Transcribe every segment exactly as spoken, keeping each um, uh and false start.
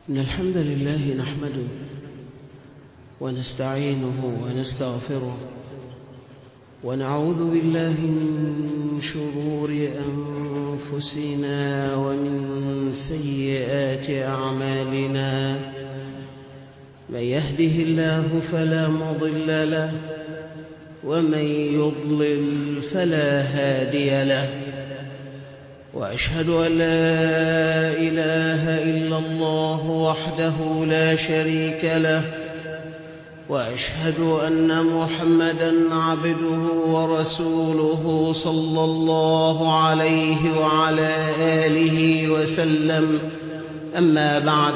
إن الحمد لله نحمده ونستعينه ونستغفره ونعوذ بالله من شرور أنفسنا ومن سيئات أعمالنا. من يهده الله فلا مضل له ومن يضلل فلا هادي له، وأشهد أن لا إله إلا الله وحده لا شريك له، وأشهد أن محمدًا عبده ورسوله صلى الله عليه وعلى آله وسلم. أما بعد،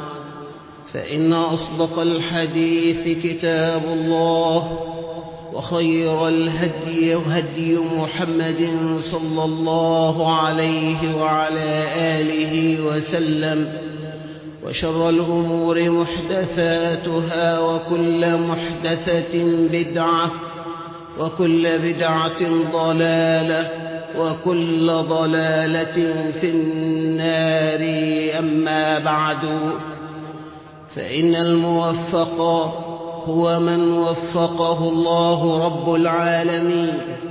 فإن أصدق الحديث كتاب الله، وخير الهدي هدي محمد صلى الله عليه وعلى آله وسلم، وشر الأمور محدثاتها، وكل محدثة بدعة، وكل بدعة ضلالة، وكل ضلالة في النار. أما بعد، فإن الموفق هو من وفقه الله رب العالمين،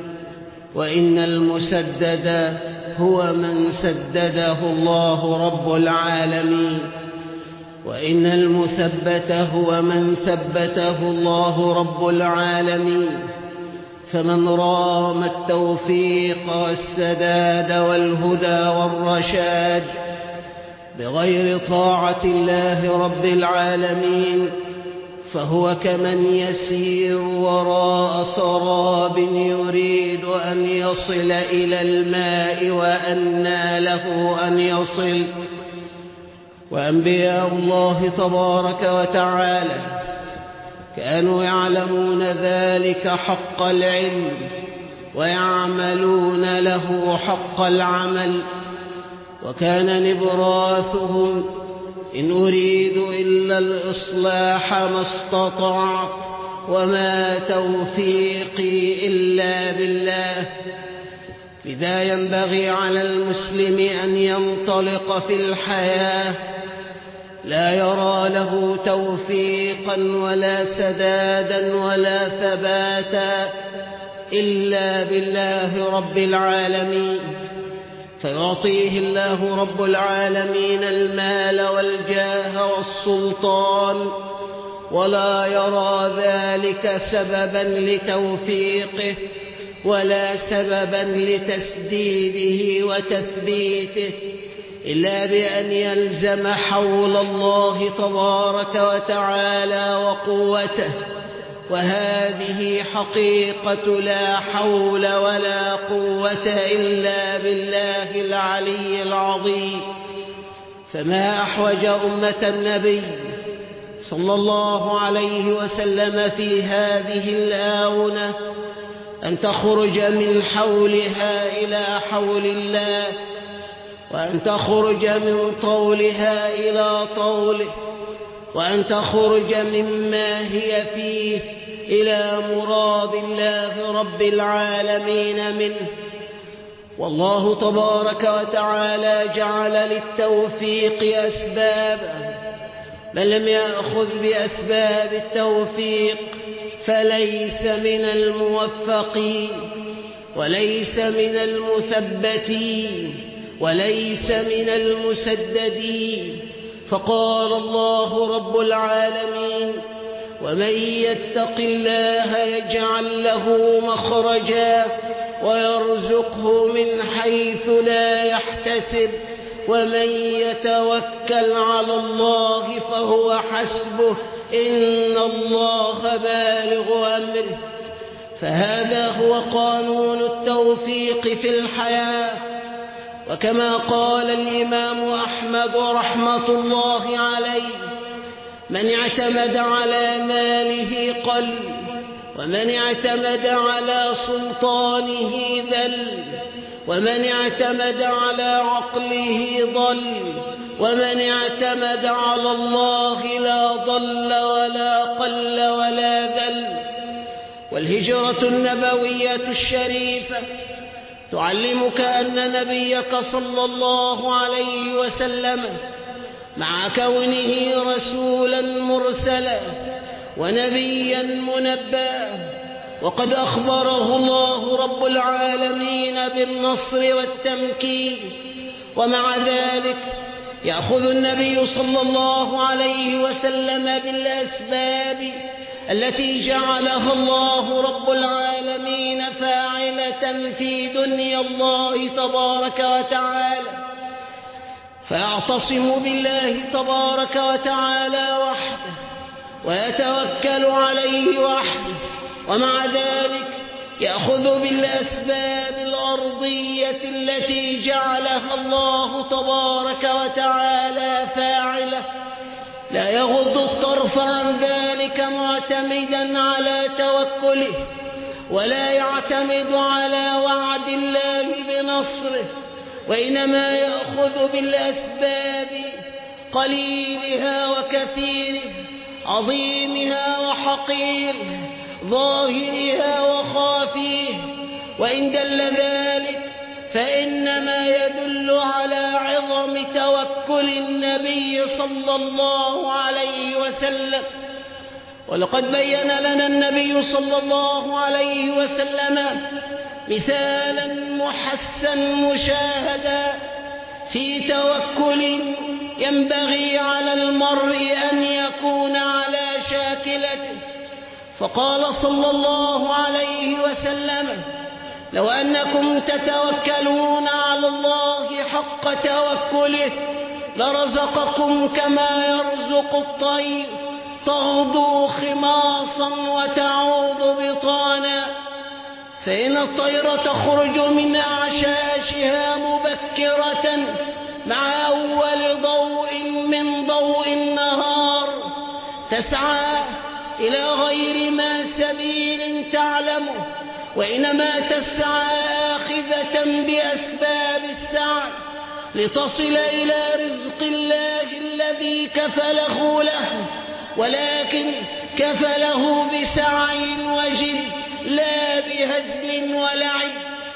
وإن المسدد هو من سدده الله رب العالمين، وإن المثبت هو من ثبته الله رب العالمين. فمن رام التوفيق والسداد والهدى والرشاد بغير طاعة الله رب العالمين، فهو كمن يسير وراء سراب يريد أن يصل إلى الماء وأنى له أن يصل. وأنبياء الله تبارك وتعالى كانوا يعلمون ذلك حق العلم، ويعملون له حق العمل، وكان نبراثهم: إن أريد إلا الإصلاح ما استطعت، وما توفيقي إلا بالله. لذا ينبغي على المسلم أن ينطلق في الحياة لا يرى له توفيقا ولا سدادا ولا ثباتا إلا بالله رب العالمين، فيعطيه الله رب العالمين المال والجاه والسلطان، ولا يرى ذلك سببا لتوفيقه ولا سببا لتسديده وتثبيته، إلا بأن يلزم حول الله تبارك وتعالى وقوته. وهذه حقيقة لا حول ولا قوة إلا بالله العلي العظيم. فما أحوج أمة النبي صلى الله عليه وسلم في هذه الآونة أن تخرج من حولها إلى حول الله، وأن تخرج من طولها إلى طوله، وأن تخرج مما هي فيه إلى مراد الله رب العالمين منه. والله تبارك وتعالى جعل للتوفيق أسبابا، من لم يأخذ بأسباب التوفيق فليس من الموفقين، وليس من المثبتين، وليس من المسددين. فقال الله رب العالمين: ومن يتق الله يجعل له مخرجا ويرزقه من حيث لا يحتسب، ومن يتوكل على الله فهو حسبه، إن الله بالغ أمره. فهذا هو قانون التوفيق في الحياة. وكما قال الإمام أحمد رحمة الله عليه: من اعتمد على ماله قل، ومن اعتمد على سلطانه ذل، ومن اعتمد على عقله ضل، ومن اعتمد على الله لا ضل ولا قل ولا ذل. والهجرة النبوية الشريفة تعلمك أن نبيك صلى الله عليه وسلم مع كونه رسولا مرسلا ونبيا منبأ، وقد أخبره الله رب العالمين بالنصر والتمكين. ومع ذلك يأخذ النبي صلى الله عليه وسلم بالأسباب التي جعلها الله رب العالمين فاعلة في دنيا الله تبارك وتعالى، فيعتصم بالله تبارك وتعالى وحده ويتوكل عليه وحده. ومع ذلك يأخذ بالأسباب الأرضية التي جعلها الله تبارك وتعالى فاعلة، لا يغض الطرف عن ذلك معتمدا على توكله، ولا يعتمد على وعد الله بنصره، وإنما يأخذ بالأسباب قليلها وكثيرها، عظيمها وحقيرها، ظاهرها وخافيها. وإن دل ذلك فإنما يدل على عظم توكل النبي صلى الله عليه وسلم. ولقد بين لنا النبي صلى الله عليه وسلم مثالا محسا مشاهدا في توكل ينبغي على المرء أن يكون على شاكلته، فقال صلى الله عليه وسلم: لو أنكم تتوكلون على الله حق توكله لرزقكم كما يرزق الطير تغدو خماصا وتعود بطانا. فإن الطير تخرج من أعشاشها مبكرة مع أول ضوء من ضوء النهار، تسعى إلى غير ما سبيل تعلمه، وإنما تسعى آخذة بأسباب السعي لتصل إلى رزق الله الذي كفله له، ولكن كفله بسعي وجد لا بهزل ولعب.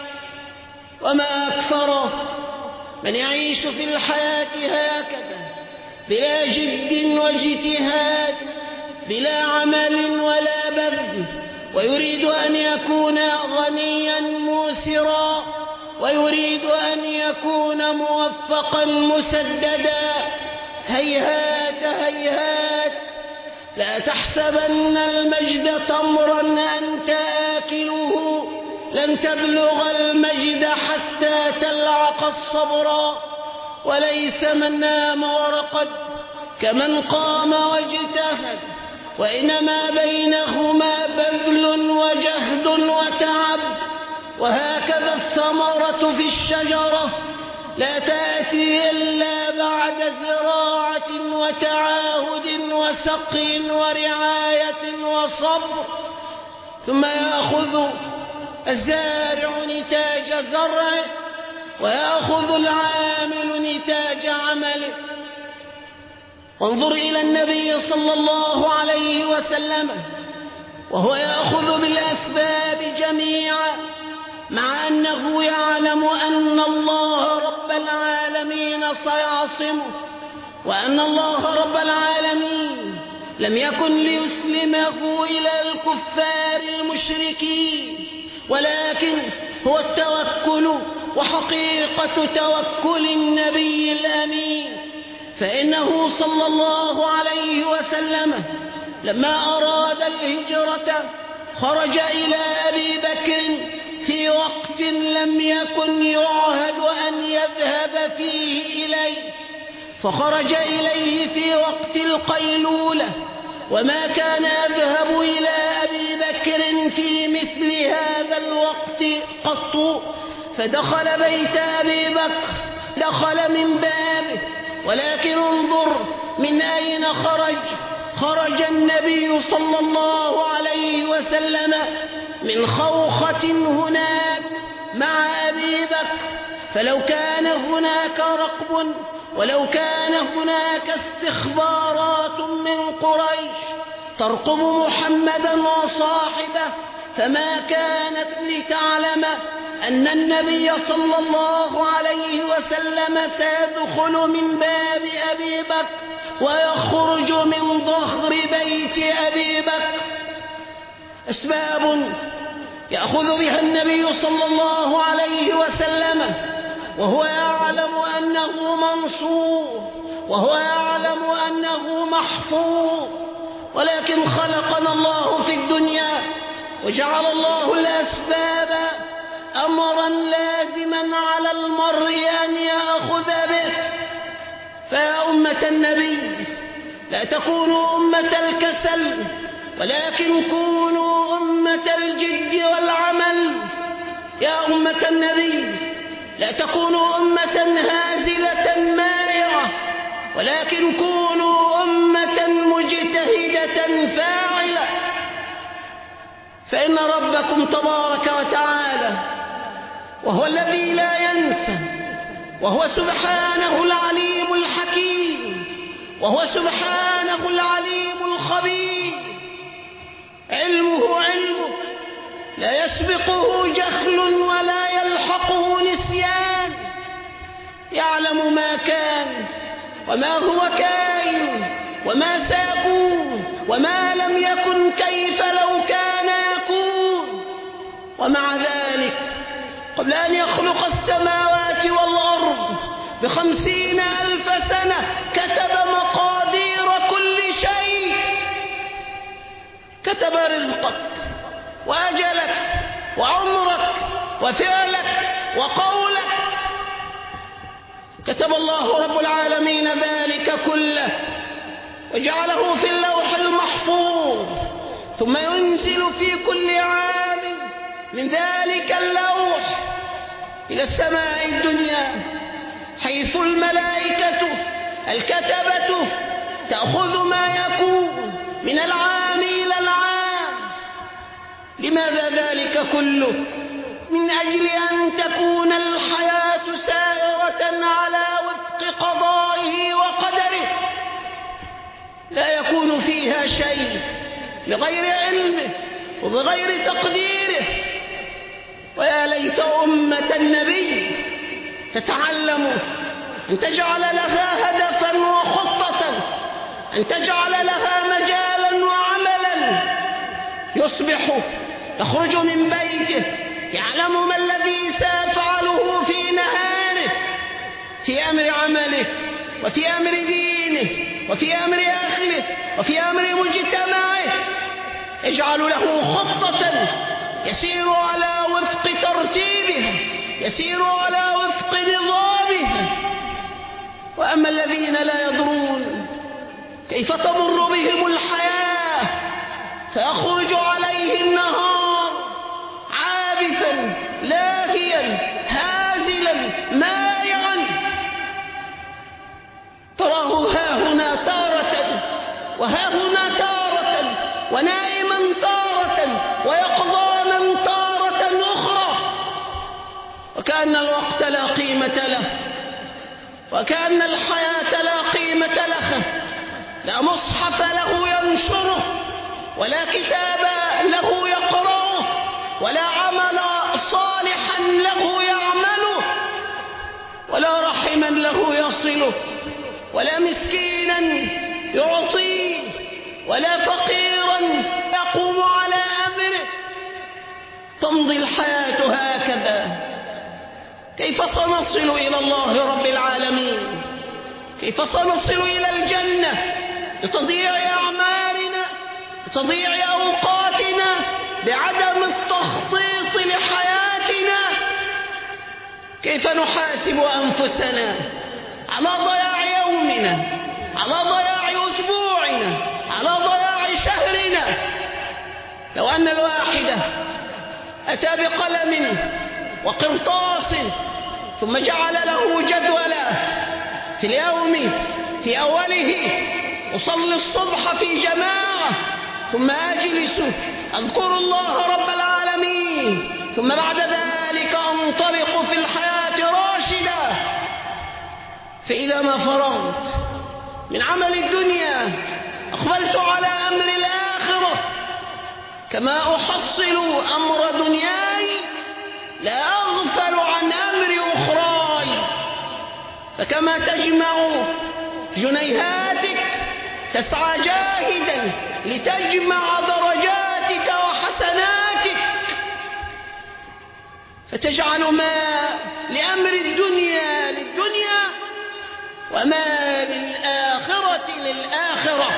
وما أكثر من يعيش في الحياة هكذا بلا جد واجتهاد، بلا عمل ولا بذل، ويريد أن يكون غنيا موسرا، ويريد أن يكون موفقا مسددا. هيهات هيهات، لا تحسبن المجد تمرا أنت آكله، لن تبلغ المجد حتى تلعق الصبر. وليس من نام ورقد كمن قام واجتهد، وإنما بينهما بذل وجهد وتعب. وهكذا الثمرة في الشجرة لا تأتي إلا بعد زراعة وتعاهد وسقي ورعاية وصبر، ثم يأخذ الزارع نتاج زرعه ويأخذ العامل نتاج عمله. وانظر إلى النبي صلى الله عليه وسلم وهو يأخذ بالأسباب جميعا، مع أنه يعلم أن الله رب العالمين سيعصمه، وأن الله رب العالمين لم يكن ليسلمه إلى الكفار المشركين، ولكن هو التوكل وحقيقة توكل النبي الأمين. فإنه صلى الله عليه وسلم لما أراد الهجرة خرج إلى أبي بكر في وقت لم يكن يعهد أن يذهب فيه إليه، فخرج إليه في وقت القيلولة، وما كان يذهب إلى أبي بكر في مثل هذا الوقت قط. فدخل بيت أبي بكر، دخل من بابه، ولكن انظر من أين خرج. خرج النبي صلى الله عليه وسلم من خوخة هناك مع أبي بكر، فلو كان هناك رقب ولو كان هناك استخبارات من قريش ترقب محمدا وصاحبه فما كانت لتعلم أن النبي صلى الله عليه وسلم سيدخل من باب أبي بكر ويخرج من ظهر بيت أبي بكر. أسباب يأخذ بها النبي صلى الله عليه وسلم وهو يعلم أنه منصور، وهو يعلم أنه محفوظ، ولكن خلقنا الله في الدنيا وجعل الله الأسباب أمرا لازما على المرء أن يأخذ به. فيا أمة النبي لا تكونوا أمة الكسل، ولكن كونوا أمة الجد والعمل. يا أمة النبي لا تكونوا أمة هازلة مائعة، ولكن كونوا أمة مجتهدة فاعلة. فإن ربكم تبارك وتعالى وهو الذي لا ينسى، وهو سبحانه العليم الحكيم، وهو سبحانه العليم الخبير. علمه علمه لا يسبقه جهل ولا يلحقه نسيان. يعلم ما كان وما هو كائن وما سيكون، وما لم يكن كيف لو كان يكون. ومع ذلك قبل أن يخلق السماوات والأرض بخمسين ألف سنة كتب مقادير كل شيء. كتب رزقك وأجلك وعمرك وفعلك وقولك. كتب الله رب العالمين ذلك كله وجعله في اللوح المحفوظ، ثم ينزل في كل عام من ذلك اللوح إلى السماء الدنيا، حيث الملائكة الكتبة تأخذ ما يكون من العام إلى العام. لماذا ذلك كله؟ من أجل أن تكون الحياة سائرة على وفق قضائه وقدره، لا يكون فيها شيء بغير علمه وبغير تقديره. ويا ليت أمة النبي تتعلم أن تجعل لها هدفا وخطة، أن تجعل لها مجالا وعملا. يصبح يخرج من بيته يعلم ما الذي سيفعله في نهاره، في أمر عمله وفي أمر دينه وفي أمر أهله وفي أمر مجتمعه. يجعل له خطة يسير على وفق ترتيبها، يسير على وفق نظامها. وأما الذين لا يدرون كيف تمر بهم الحياة، فيخرج عليه النهار عابثا لاهيا هازلا مائعا. تراه هاهنا تارة وهاهنا تارة، ونائما تارة ويقظانا تارة أخرى، وكأن الوقت لا قيمة له، وكأن الحياة لا قيمة لها. لا مصحف له ينشره، ولا كتاب له يقرأه، ولا عمل صالحا له يعمله، ولا رحما له يصله، ولا مسكينا يعطيه، ولا فقيرا يقوم على أمره. تمضي الحياة هكذا. كيف سنصل إلى الله رب العالمين؟ كيف سنصل إلى الجنة بتضييع أعمارنا، بتضييع أوقاتنا، بعدم التخطيط لحياتنا؟ كيف نحاسب أنفسنا على ضياع يومنا، على ضياع أسبوعنا، على ضياع شهرنا؟ لو أن الواحد أتى بقلم وقرطاس ثم جعل له جدولا في اليوم في أوله: أصلي الصبح في جماعة، ثم أجلس أذكر الله رب العالمين، ثم بعد ذلك أنطلق في الحياة راشدا. فإذا ما فرغت من عمل الدنيا أقبلت على أمر الآخرة. كما أحصل أمر دنياي لا أغفل عن أمر أخراي. فكما تجمع جنيهاتك تسعى جاهدا لتجمع درجاتك وحسناتك، فتجعل ما لأمر الدنيا للدنيا وما للآخرة للآخرة.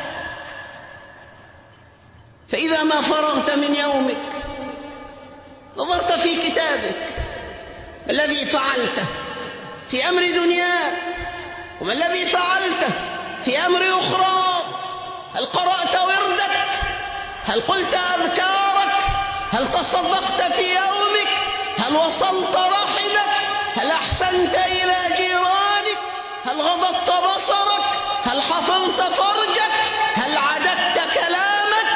فإذا ما فرغت من يومك نظرت في كتابك ما الذي فعلته في أمر دنياك وما الذي فعلته في أمر أخرى. هل قرأت وردك؟ هل قلت أذكارك؟ هل تصدقت في يومك؟ هل وصلت رحمك؟ هل أحسنت إلى جيرانك؟ هل غضضت بصرك؟ هل حفظت فرجك؟ هل عددت كلامك؟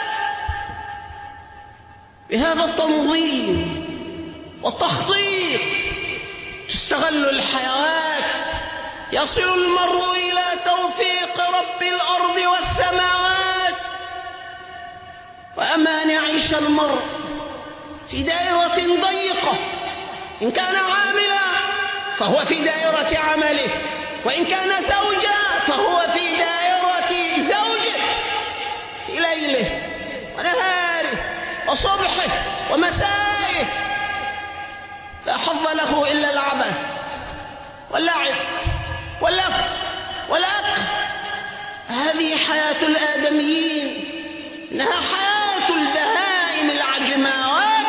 بهذا التنظيم والتخطيط تستغل الحيوات، يصل المرء إلى توفيق رب الأرض والسماوات. وأما أن يعيش المرء في دائرة ضيقة، إن كان عاملا فهو في دائرة عمله، وإن كان زوجا فهو في دائرة زوجه، في ليله ونهاره وصبحه ومسائه، لا حظ له إلا العبث واللعب واللهو والأكل. هذه حياة الآدميين، إنها حياة البهائم العجماوات.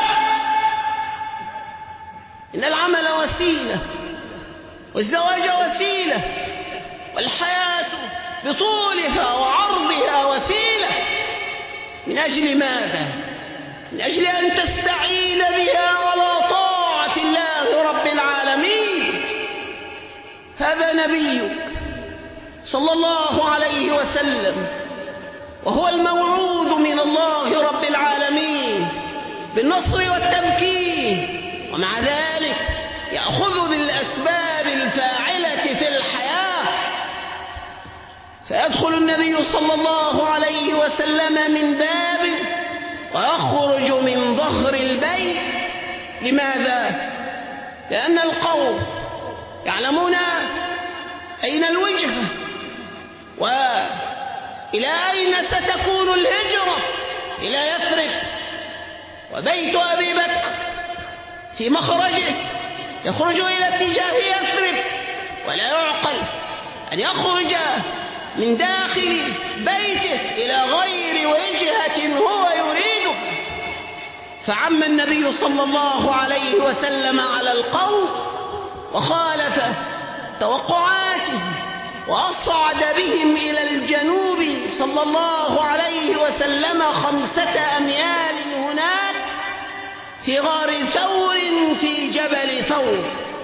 إن العمل وسيلة والزواج وسيلة والحياة بطولها وعرضها وسيلة. من أجل ماذا؟ من أجل أن تستعين بها على طاعة الله رب العالمين. هذا نبيك صلى الله عليه وسلم، وهو الموعود من الله رب العالمين بالنصر والتمكين، ومع ذلك يأخذ بالأسباب الفاعلة في الحياة. فيدخل النبي صلى الله عليه وسلم من باب ويخرج من ظهر البيت. لماذا؟ لأن القوم يعلمون أين الوجهة وإلى أين ستكون الهجرة، إلى يثرب. وبيت أبي بكر في مخرجه يخرج إلى اتجاه يثرب، ولا يعقل أن يخرج من داخل بيته إلى غير وجهة هو يريده. فعم النبي صلى الله عليه وسلم على القوم وخالف توقعاتهم، وأصعد بهم إلى الجنوب صلى الله عليه وسلم خمسة أميال هناك في غار ثور في جبل ثور.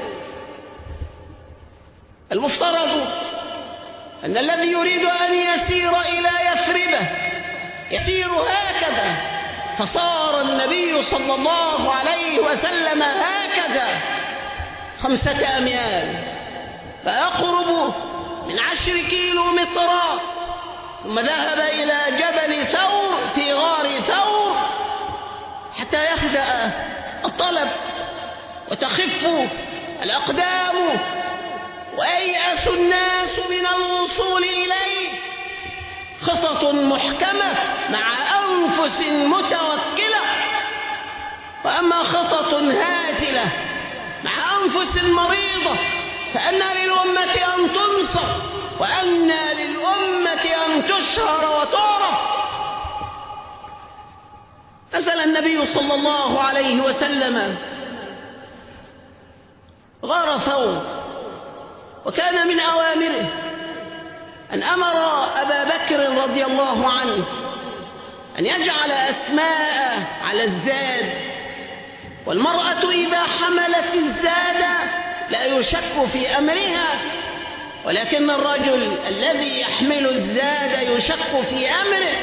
المفترض أن الذي يريد أن يسير إلى يثرب يسير هكذا، فصار النبي صلى الله عليه وسلم هكذا خمسة أميال، فيقرب من عشر كيلومترات، ثم ذهب إلى جبل ثور في غار ثور حتى يهدأ الطلب وتخف الأقدام وييأس الناس من الوصول إليه. خطط محكمة مع أنفس متوكلة. وأما خطط هازلة مع أنفس مريضة فأنى للأمة أن تنصر، وأنى للأمة أن تشهر وتعرف. نزل النبي صلى الله عليه وسلم غار ثور، وكان من أوامره أن أمر أبا بكر رضي الله عنه أن يجعل أسماء على الزاد، والمرأة إذا حملت الزاد لا يشك في أمرها، ولكن الرجل الذي يحمل الزاد يشك في أمره،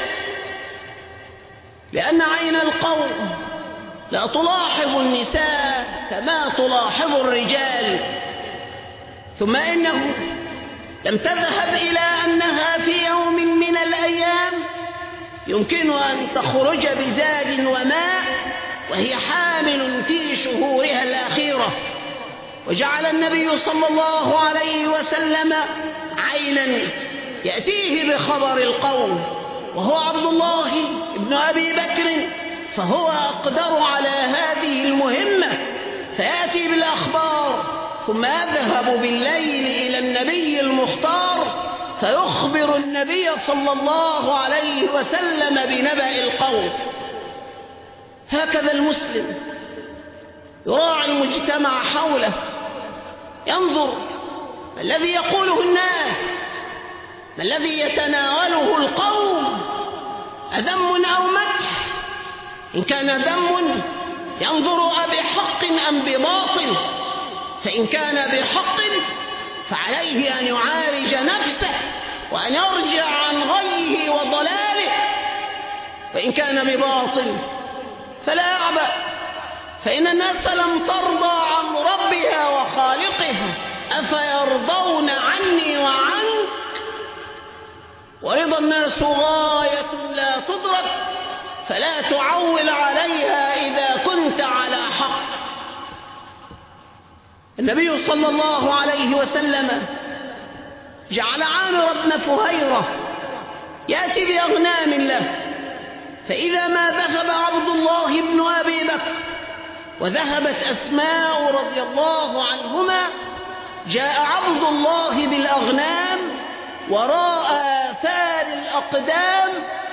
لأن عين القوم لا تلاحظ النساء كما تلاحظ الرجال. ثم إنه لم تذهب إلى أنها في يوم من الأيام يمكن أن تخرج بزاد وماء وهي حامل في شهورها الأخيرة. وجعل النبي صلى الله عليه وسلم عينا يأتيه بخبر القوم، وهو عبد الله بن أبي بكر، فهو أقدر على هذه المهمة، فيأتي بالأخبار ثم يذهب بالليل إلى النبي المختار فيخبر النبي صلى الله عليه وسلم بنبأ القوم. هكذا المسلم يراعي المجتمع حوله، ينظر ما الذي يقوله الناس، ما الذي يتناوله القوم، أذم أو مدح. إن كان ذم ينظر أبحق أم بباطل، فإن كان بحق فعليه أن يعالج نفسه وأن يرجع عن غيه وضلاله، وإن كان بباطل فلا يعبأ، فإن الناس لم ترضى عن ربها وخالقها، أفيرضون عني وعنك؟ ورضا الناس غاية لا تدرك، فلا تعول عليها إذا كنت على حق. النبي صلى الله عليه وسلم جعل عامر بن فهيرة يأتي بأغنام له، فإذا ما ذهب عبد الله بن أبي بكر وذهبت أسماء رضي الله عنهما، جاء عبد الله بالأغنام وراء آثار الأقدام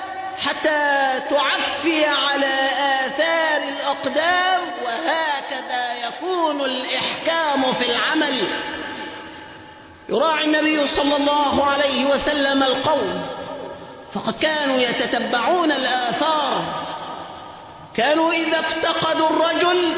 حتى تعفي على آثار الأقدام، وهكذا يكون الإحكام في العمل. يراعي النبي صلى الله عليه وسلم القوم، فقد كانوا يتتبعون الآثار، كانوا إذا افتقدوا الرجل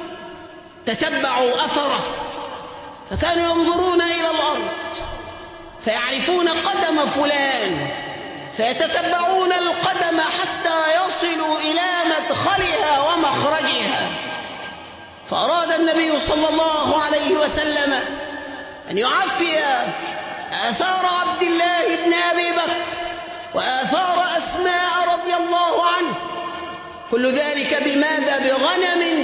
تتبعوا أثره، فكانوا ينظرون إلى الأرض فيعرفون قدم فلان، فيتتبعون القدم حتى يصلوا إلى مدخلها ومخرجها. فأراد النبي صلى الله عليه وسلم أن يعفي آثار عبد الله بن أبي بكر وآثار أسماء رضي الله عنه، كل ذلك بماذا؟ بغنم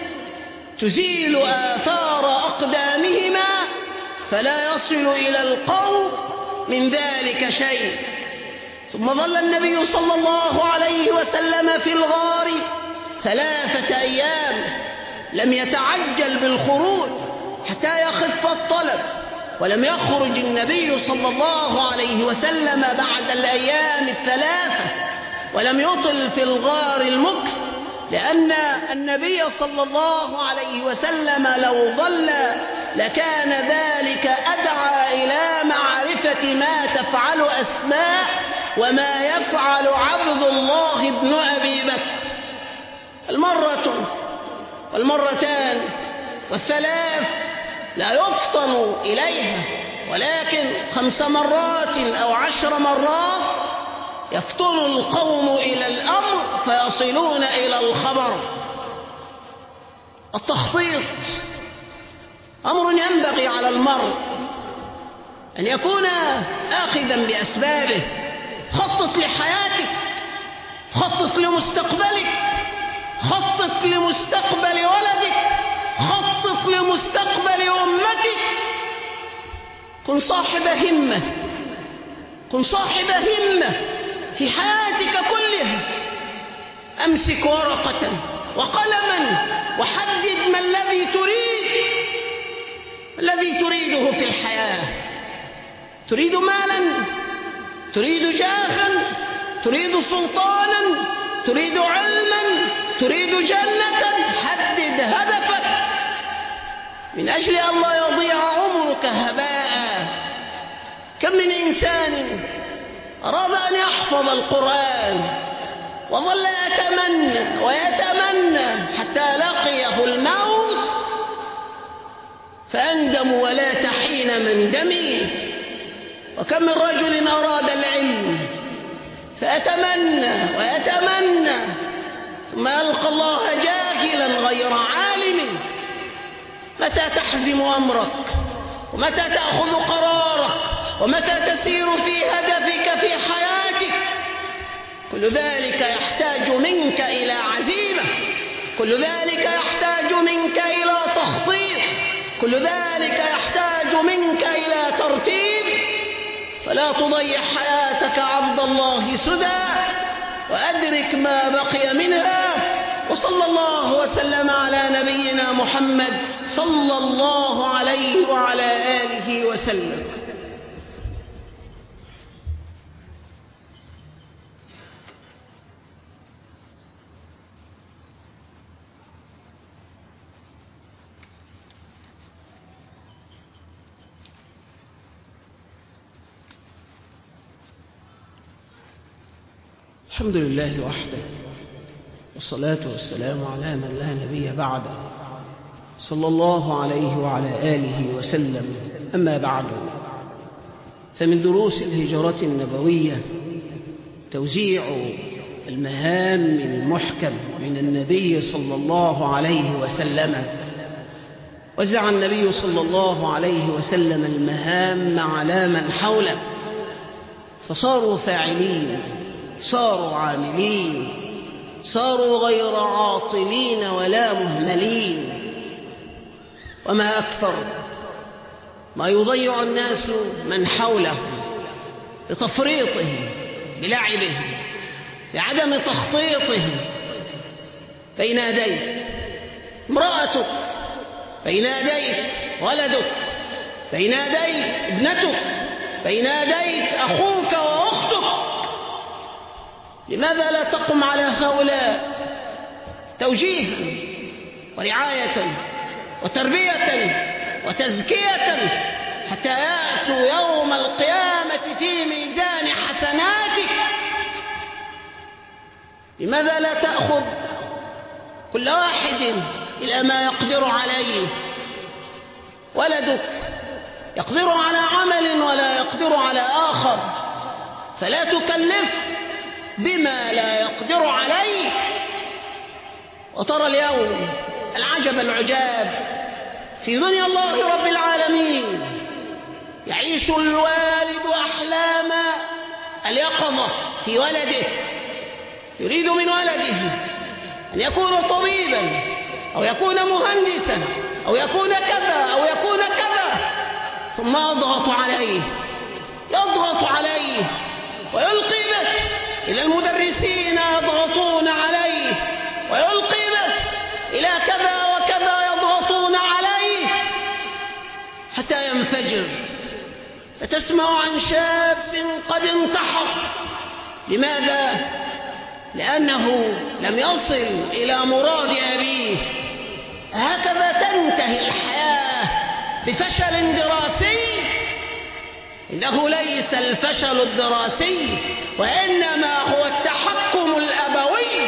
تزيل آثار أقدامهما فلا يصل إلى القوم من ذلك شيء. ثم ظل النبي صلى الله عليه وسلم في الغار ثلاثة أيام، لم يتعجل بالخروج حتى يخف الطلب، ولم يخرج النبي صلى الله عليه وسلم بعد الأيام الثلاثة، ولم يطل في الغار المكث، لأن النبي صلى الله عليه وسلم لو ظل لكان ذلك أدعى إلى معرفة ما تفعل أسماء وما يفعل عبد الله بن أبي بكر. المرة والمرتان والثلاث لا يفطن إليها، ولكن خمس مرات أو عشر مرات يفطن القوم إلى الأمر فيصلون إلى الخبر. التخطيط أمر ينبغي على المرء أن يكون آخذا بأسبابه. خطط لحياتك، خطط لمستقبلك، خطط لمستقبل ولدك، خطط لمستقبل أمتك. كن صاحب همة، كن صاحب همة في حياتك كلها. أمسك ورقة وقلما وحدد ما الذي تريد، الذي تريده في الحياة. تريد مالا، تريد جاها، تريد سلطانا، تريد علما، تريد جنة. حدد هدفك من أجل أن لا يضيع عمرك هباء. كم من إنسان أراد أن يحفظ القرآن وظل يتمنى ويتمنى حتى لقيه الموت فأندم ولا تحين مندمي. وكم من رجل أراد العلم فأتمنى ويتمنى ثم يلقى الله جاهلا غير عالم. متى تحزم أمرك؟ ومتى تأخذ قرارك؟ ومتى تسير في هدفك في حياتك؟ كل ذلك يحتاج منك إلى عزيمة، كل ذلك يحتاج منك إلى تخطيط، كل ذلك يحتاج منك إلى ترتيب. فلا تضيع حياتك عبد الله سدى، وأدرك ما بقي منها. وصلى الله وسلم على نبينا محمد صلى الله عليه وعلى آله وسلم. الحمد لله وحده، والصلاة والسلام على من لا نبي بعده، صلى الله عليه وعلى آله وسلم. أما بعد، فمن دروس الهجرة النبوية توزيع المهام المحكم من النبي صلى الله عليه وسلم. وزع النبي صلى الله عليه وسلم المهام على من حوله، فصاروا فاعلين، صاروا عاملين، صاروا غير عاطلين ولا مهملين. وما أكثر ما يضيع الناس من حولهم بتفريطهم، بلعبهم، بعدم تخطيطهم. بين يديك امرأتك، بين يديك ولدك، بين يديك ابنتك، بين يديك أخوك وأختك. لماذا لا تقم على هؤلاء توجيها ورعاية وتربية وتزكية حتى يأتوا يوم القيامة في ميزان حسناتك؟ لماذا لا تأخذ كل واحد إلى ما يقدر عليه؟ ولدك يقدر على عمل ولا يقدر على آخر، فلا تكلف بما لا يقدر عليه. وترى اليوم العجب العجاب في دنيا الله رب العالمين، يعيش الوالد أحلام اليقظة في ولده، يريد من ولده أن يكون طبيبا أو يكون مهندسا أو يكون كذا أو يكون كذا، ثم يضغط عليه يضغط عليه ويلقي به إلى المدرسين يضغطون عليه، ويلقي به إلى كذا وكذا يضغطون عليه حتى ينفجر. فتسمع عن شاب قد انتحر. لماذا؟ لأنه لم يصل إلى مراد أبيه. هكذا تنتهي الحياة بفشل دراسي. إنه ليس الفشل الدراسي، وإنما هو التحكم الأبوي.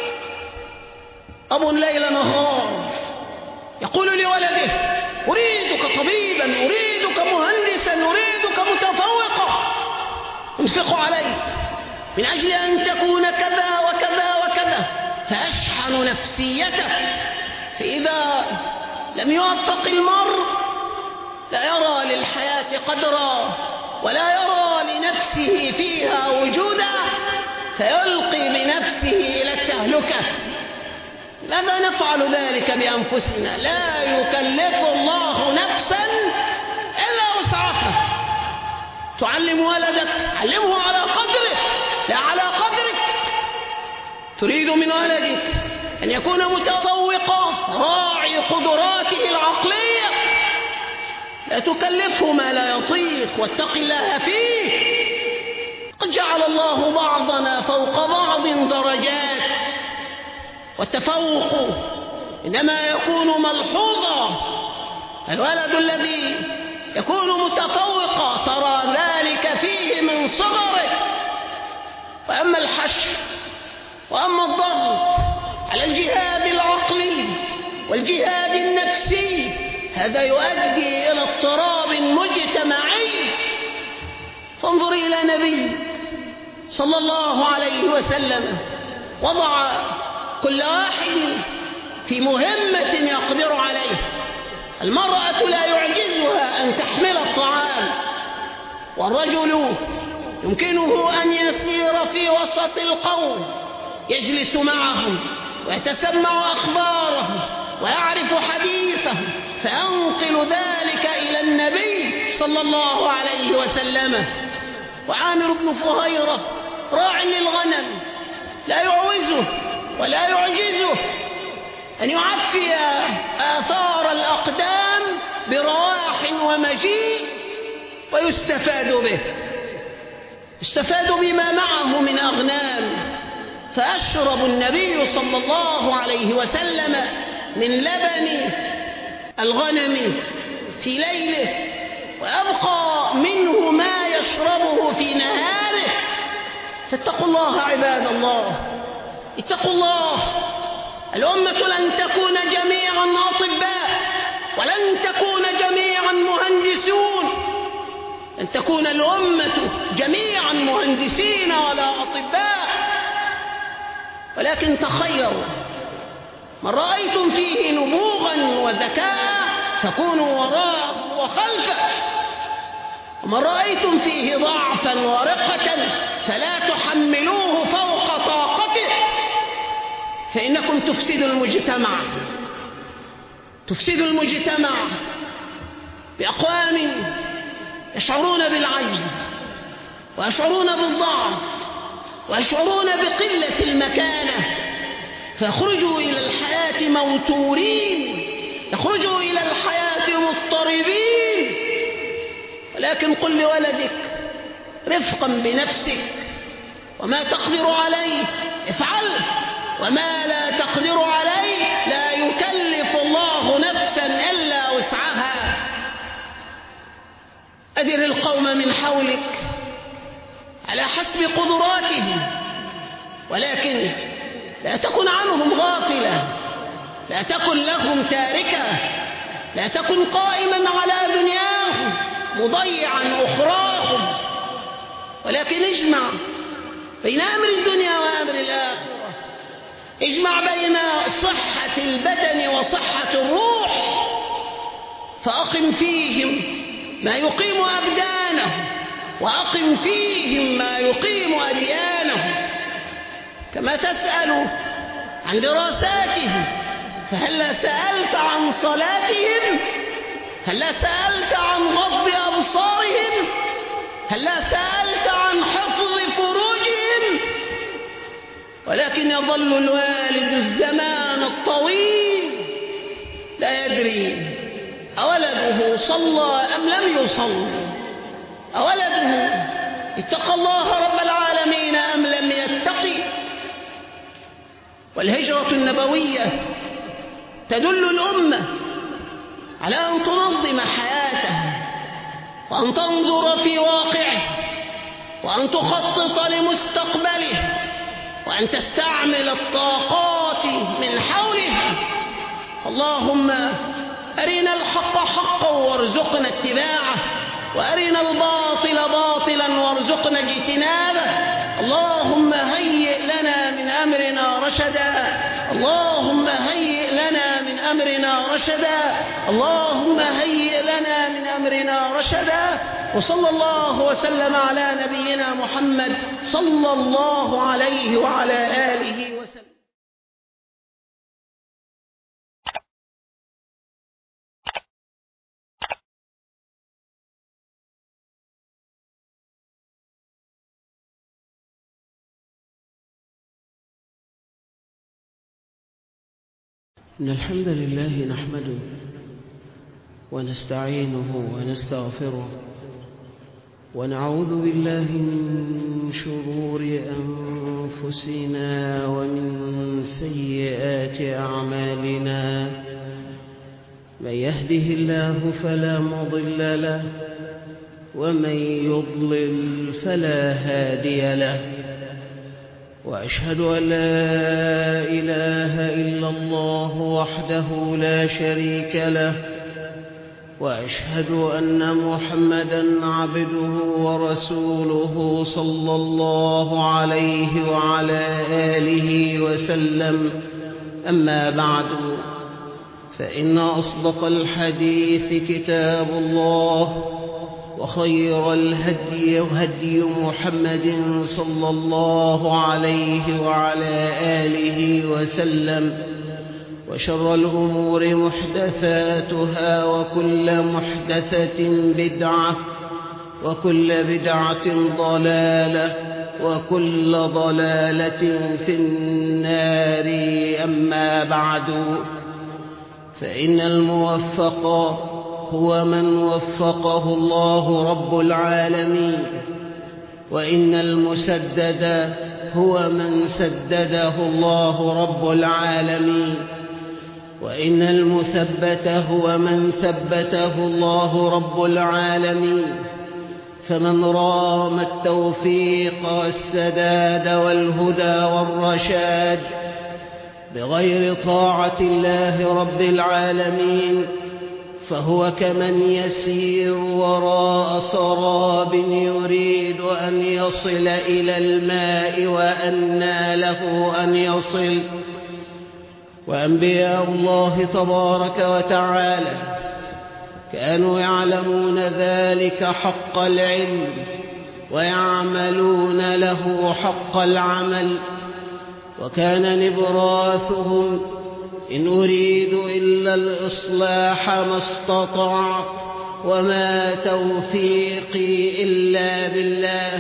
أب ليل نهار يقول لولده: أريدك طبيبا، أريدك مهندسا، أريدك متفوقا، أنفق عليك من أجل أن تكون كذا وكذا وكذا، فأشحن نفسيته. فإذا لم يوفق المرء لا يرى للحياة قدرا ولا يرى لنفسه فيها وجودا، فيلقي بنفسه إلى التهلكة. لماذا نفعل ذلك بأنفسنا؟ لا يكلف الله نفسا إلا وسعها. تعلم ولدك، علمه على قدره لا على قدرك. تريد من ولدك أن يكون متفوقا، راعي قدراته العقلية، لا تكلفه ما لا يطيق، واتق الله فيه. قد جعل الله بعضنا فوق بعض درجات، والتفوق إنما يكون ملحوظا. الولد الذي يكون متفوقا ترى ذلك فيه من صغره. وأما الحشر وأما الضغط على الجهاد العقلي والجهاد النفسي، هذا يؤدي إلى اضطراب مجتمعي. فانظر إلى نبي صلى الله عليه وسلم وضع كل واحد في مهمة يقدر عليه. المرأة لا يعجزها أن تحمل الطعام، والرجل يمكنه أن يسير في وسط القوم يجلس معهم ويتسمع أخباره ويعرف حديثه، فأنقل ذلك إلى النبي صلى الله عليه وسلم. وعامر بن فهيرة راع للغنم، لا يعوزه ولا يعجزه أن يعفي آثار الأقدام برواح ومجيء ويستفاد به، يستفاد بما معه من أغنام. فأشرب النبي صلى الله عليه وسلم من لبن الغنم في ليله، وأبقى منه ما يشربه في نهاره. فاتقوا الله عباد الله، اتقوا الله. الأمة لن تكون جميعا أطباء، ولن تكون جميعا مهندسون، لن تكون الأمة جميعا مهندسين ولا أطباء، ولكن تخيروا من رأيتم فيه نبوغا وذكاء فكونوا وراءه وخلفه، ومن رأيتم فيه ضعفا ورقة فلا تحملوه فوق طاقته، فإنكم تفسدوا المجتمع، تفسدوا المجتمع بأقوام يشعرون بالعجز ويشعرون بالضعف ويشعرون بقلة المكانة، فيخرجوا إلى الحياة موتورين، يخرجوا إلى الحياة مضطربين. ولكن قل لولدك رفقا بنفسك: وما تقدر عليه افعله، وما لا تقدر عليه لا يكلف الله نفسا إلا وسعها. أدر القوم من حولك على حسب قدراتهم، ولكن لا تكن عنهم غافلة، لا تكن لهم تاركة، لا تكن قائما على دنياهم مضيعا أخراهم، ولكن اجمع بين أمر الدنيا وأمر الآخرة، اجمع بين صحة البدن وصحة الروح، فأقم فيهم ما يقيم أبدانهم، وأقم فيهم ما يقيم أديانهم. كما تسأل عن دراساتهم، فهلا سألت عن صلاتهم؟ هلا سألت عن غض أبصارهم؟ هلا سألت عن حفظ فروجهم؟ ولكن يظل الوالد الزمان الطويل لا يدري أولده صلى أم لم يصل، أولده اتقى الله رب العالمين أم لم يتقي. والهجرة النبوية تدل الأمة على أن تنظم حياتها، وأن تنظر في واقعه، وأن تخطط لمستقبله، وأن تستعمل الطاقات من حولها. اللهم أرنا الحق حقا وارزقنا اتباعه، وأرنا الباطل باطلا وارزقنا اجتنابه. اللهم هيئ لنا من أمرنا رشدا، اللهم هيئ لنا من أمرنا رشدا، اللهم هيئ لنا من أمرنا رشدا. وصلى الله وسلم على نبينا محمد صلى الله عليه وعلى آله وسلم. إن الحمد لله نحمده ونستعينه ونستغفره، ونعوذ بالله من شرور أنفسنا ومن سيئات أعمالنا. من يهده الله فلا مضل له، ومن يضلل فلا هادي له. وأشهد أن لا إله إلا الله وحده لا شريك له، وأشهد أن محمدًا عبده ورسوله صلى الله عليه وعلى آله وسلم. أما بعد، فإن أصدق الحديث كتاب الله، وخير الهدي هدي محمد صلى الله عليه وعلى آله وسلم، وشر الأمور محدثاتها، وكل محدثة بدعة، وكل بدعة ضلالة، وكل ضلالة في النار. أما بعد، فإن الموفق هو من وفقه الله رب العالمين، وإن المسدد هو من سدده الله رب العالمين، وإن المثبت هو من ثبته الله رب العالمين. فمن رام التوفيق والسداد والهدى والرشاد بغير طاعة الله رب العالمين فهو كمن يسير وراء سراب يريد أن يصل إلى الماء وأنى له أن يصل. وأنبياء الله تبارك وتعالى كانوا يعلمون ذلك حق العلم، ويعملون له حق العمل، وكان نبراثهم: إن أريد إلا الإصلاح ما استطعت، وما توفيقي إلا بالله.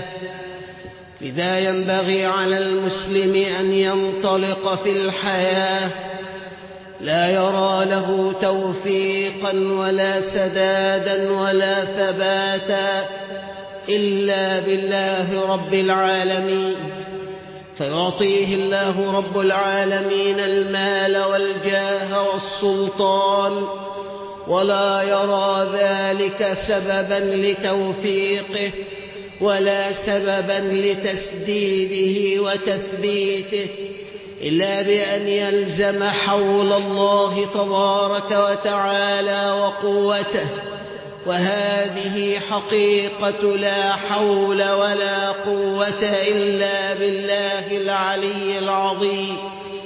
لذا ينبغي على المسلم أن ينطلق في الحياة لا يرى له توفيقا ولا سدادا ولا ثباتا إلا بالله رب العالمين، فيعطيه الله رب العالمين المال والجاه والسلطان، ولا يرى ذلك سببا لتوفيقه ولا سببا لتسديده وتثبيته، إلا بأن يلزم حول الله تبارك وتعالى وقوته. وهذه حقيقة لا حول ولا قوة إلا بالله العلي العظيم.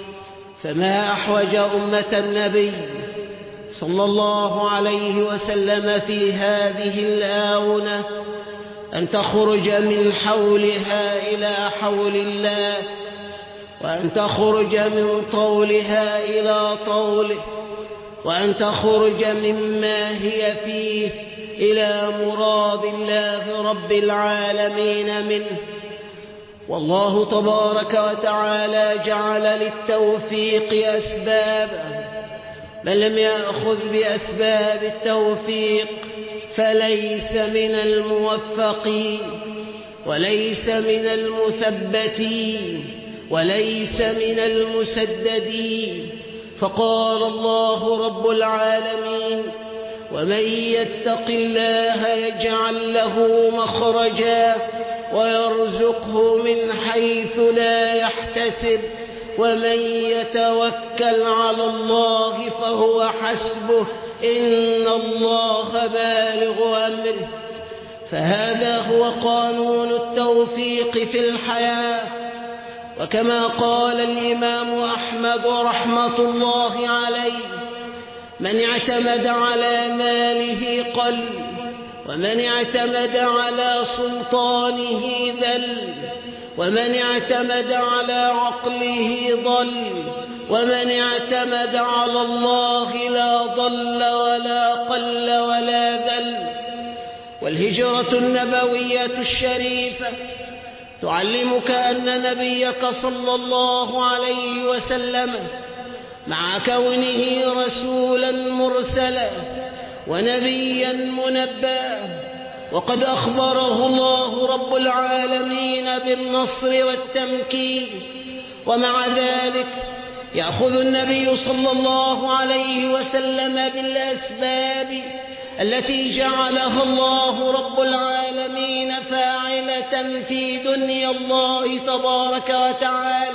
فما أحوج أمة النبي صلى الله عليه وسلم في هذه الآونة أن تخرج من حولها إلى حول الله، وأن تخرج من طولها إلى طوله، وأن تخرج مما هي فيه إلى مراد الله رب العالمين منه. والله تبارك وتعالى جعل للتوفيق أسبابا، من لم يأخذ بأسباب التوفيق فليس من الموفقين، وليس من المثبتين، وليس من المسددين. فقال الله رب العالمين: ومن يتق الله يجعل له مخرجا ويرزقه من حيث لا يحتسب، ومن يتوكل على الله فهو حسبه، إن الله بالغ أمره. فهذا هو قانون التوفيق في الحياة. وكما قال الإمام أحمد رحمة الله عليه: من اعتمد على ماله قل، ومن اعتمد على سلطانه ذل، ومن اعتمد على عقله ضل، ومن اعتمد على الله لا ضل ولا قل ولا ذل. والهجرة النبوية الشريفة تعلمك أن نبيك صلى الله عليه وسلم مع كونه رسولا مرسلا ونبيا منبأ، وقد أخبره الله رب العالمين بالنصر والتمكين، ومع ذلك يأخذ النبي صلى الله عليه وسلم بالأسباب التي جعلها الله رب العالمين فاعلة في دنيا الله تبارك وتعالى،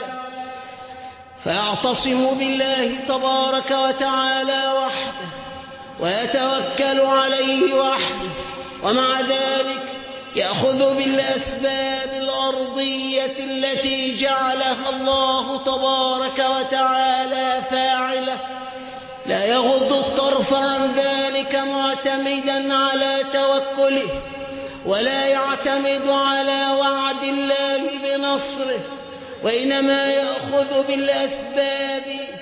فيعتصم بالله تبارك وتعالى وحده ويتوكل عليه وحده، ومع ذلك يأخذ بالأسباب الأرضية التي جعلها الله تبارك وتعالى فاعلة، لا يغض الطرف عن ذلك معتمدا على توكله، ولا يعتمد على وعد الله بنصره، وإنما يأخذ بالأسباب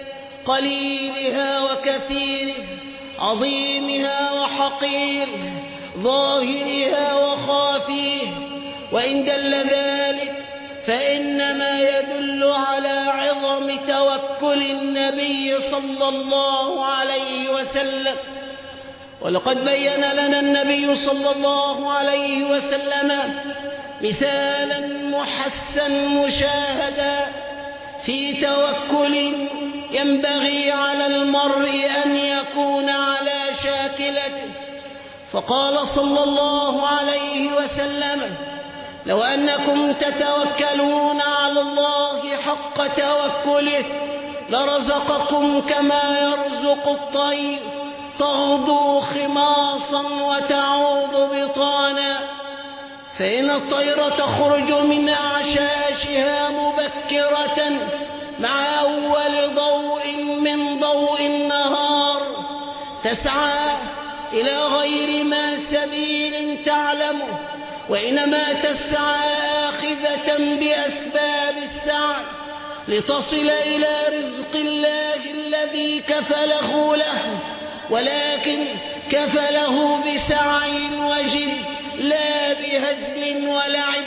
قليلها وكثيرها، عظيمها وحقيرها، ظاهرها وخافيها. وإن دل ذلك فإنما يدل على عظم توكل النبي صلى الله عليه وسلم. ولقد بين لنا النبي صلى الله عليه وسلم مثالا محسا مشاهدا في توكل ينبغي على المرء أن يكون على شاكلته، فقال صلى الله عليه وسلم: لو أنكم تتوكلون على الله حق توكله لرزقكم كما يرزق الطير تغدو خماصا وتعود بطانا. فإن الطير تخرج من أعشاشها مبكرة مع أول ضوء من ضوء النهار، تسعى إلى غير ما سبيل تعلمه، وإنما تسعى آخذة بأسباب السعي لتصل إلى رزق الله الذي كفله له، ولكن كفله بسعي وجد لا بهزل ولعب.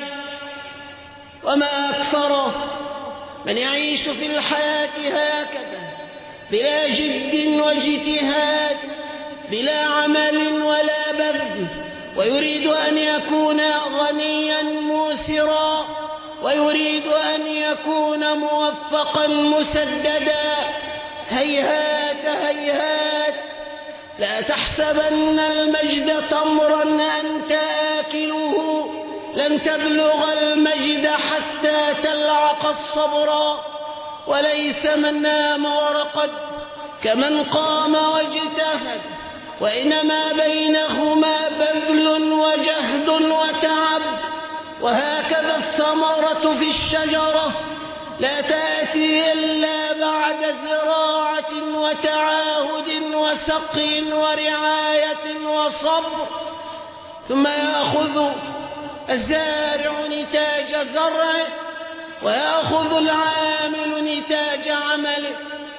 وما أكثر من يعيش في الحياة هكذا بلا جد واجتهاد، بلا عمل ولا بذل، ويريد أن يكون غنيا موسرا، ويريد أن يكون موفقا مسددا. هيهات هيهات، لا تحسبن المجد تمرا أنت آكله، لن تبلغ المجد حتى تلعق الصبر. وليس من نام ورقد كمن قام واجتهد، وإنما بينهما بذل وجهد وتعب. وهكذا الثمرة في الشجرة لا تأتي إلا بعد زراعة وتعاهد وسقي ورعاية وصبر، ثم يأخذ الزارع نتاج زرعه ويأخذ العامل نتاج عمله.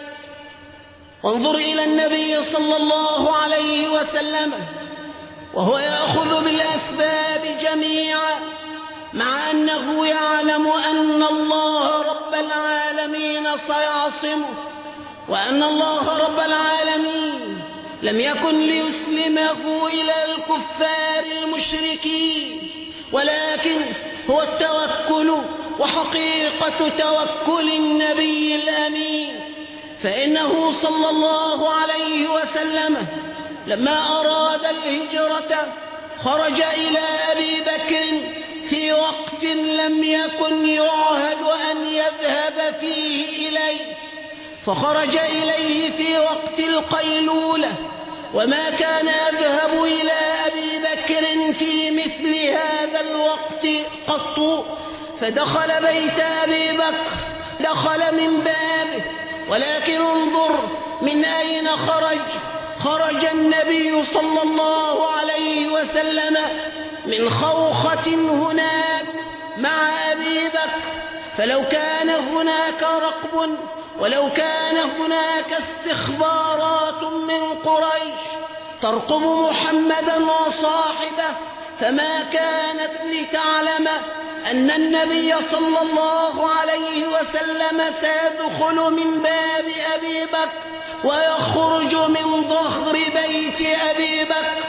وانظر إلى النبي صلى الله عليه وسلم وهو يأخذ بالأسباب جميعا، مع أنه يعلم أن الله رب العالمين سيعصمه، وأن الله رب العالمين لم يكن ليسلمه إلى الكفار المشركين، ولكن هو التوكل وحقيقة توكل النبي الأمين. فإنه صلى الله عليه وسلم لما أراد الهجرة خرج إلى أبي بكر في وقت لم يكن يعهد أن يذهب فيه إليه، فخرج إليه في وقت القيلولة، وما كان يذهب إلى أبي بكر في مثل هذا الوقت قط. فدخل بيت أبي بكر، دخل من بابه، ولكن انظر من أين خرج. خرج النبي صلى الله عليه وسلم من خوخة هناك مع أبي بكر. فلو كان هناك رقب، ولو كان هناك استخبارات من قريش ترقب محمدا وصاحبه، فما كانت لتعلم أن النبي صلى الله عليه وسلم سيدخل من باب أبي بكر ويخرج من ظهر بيت أبي بكر.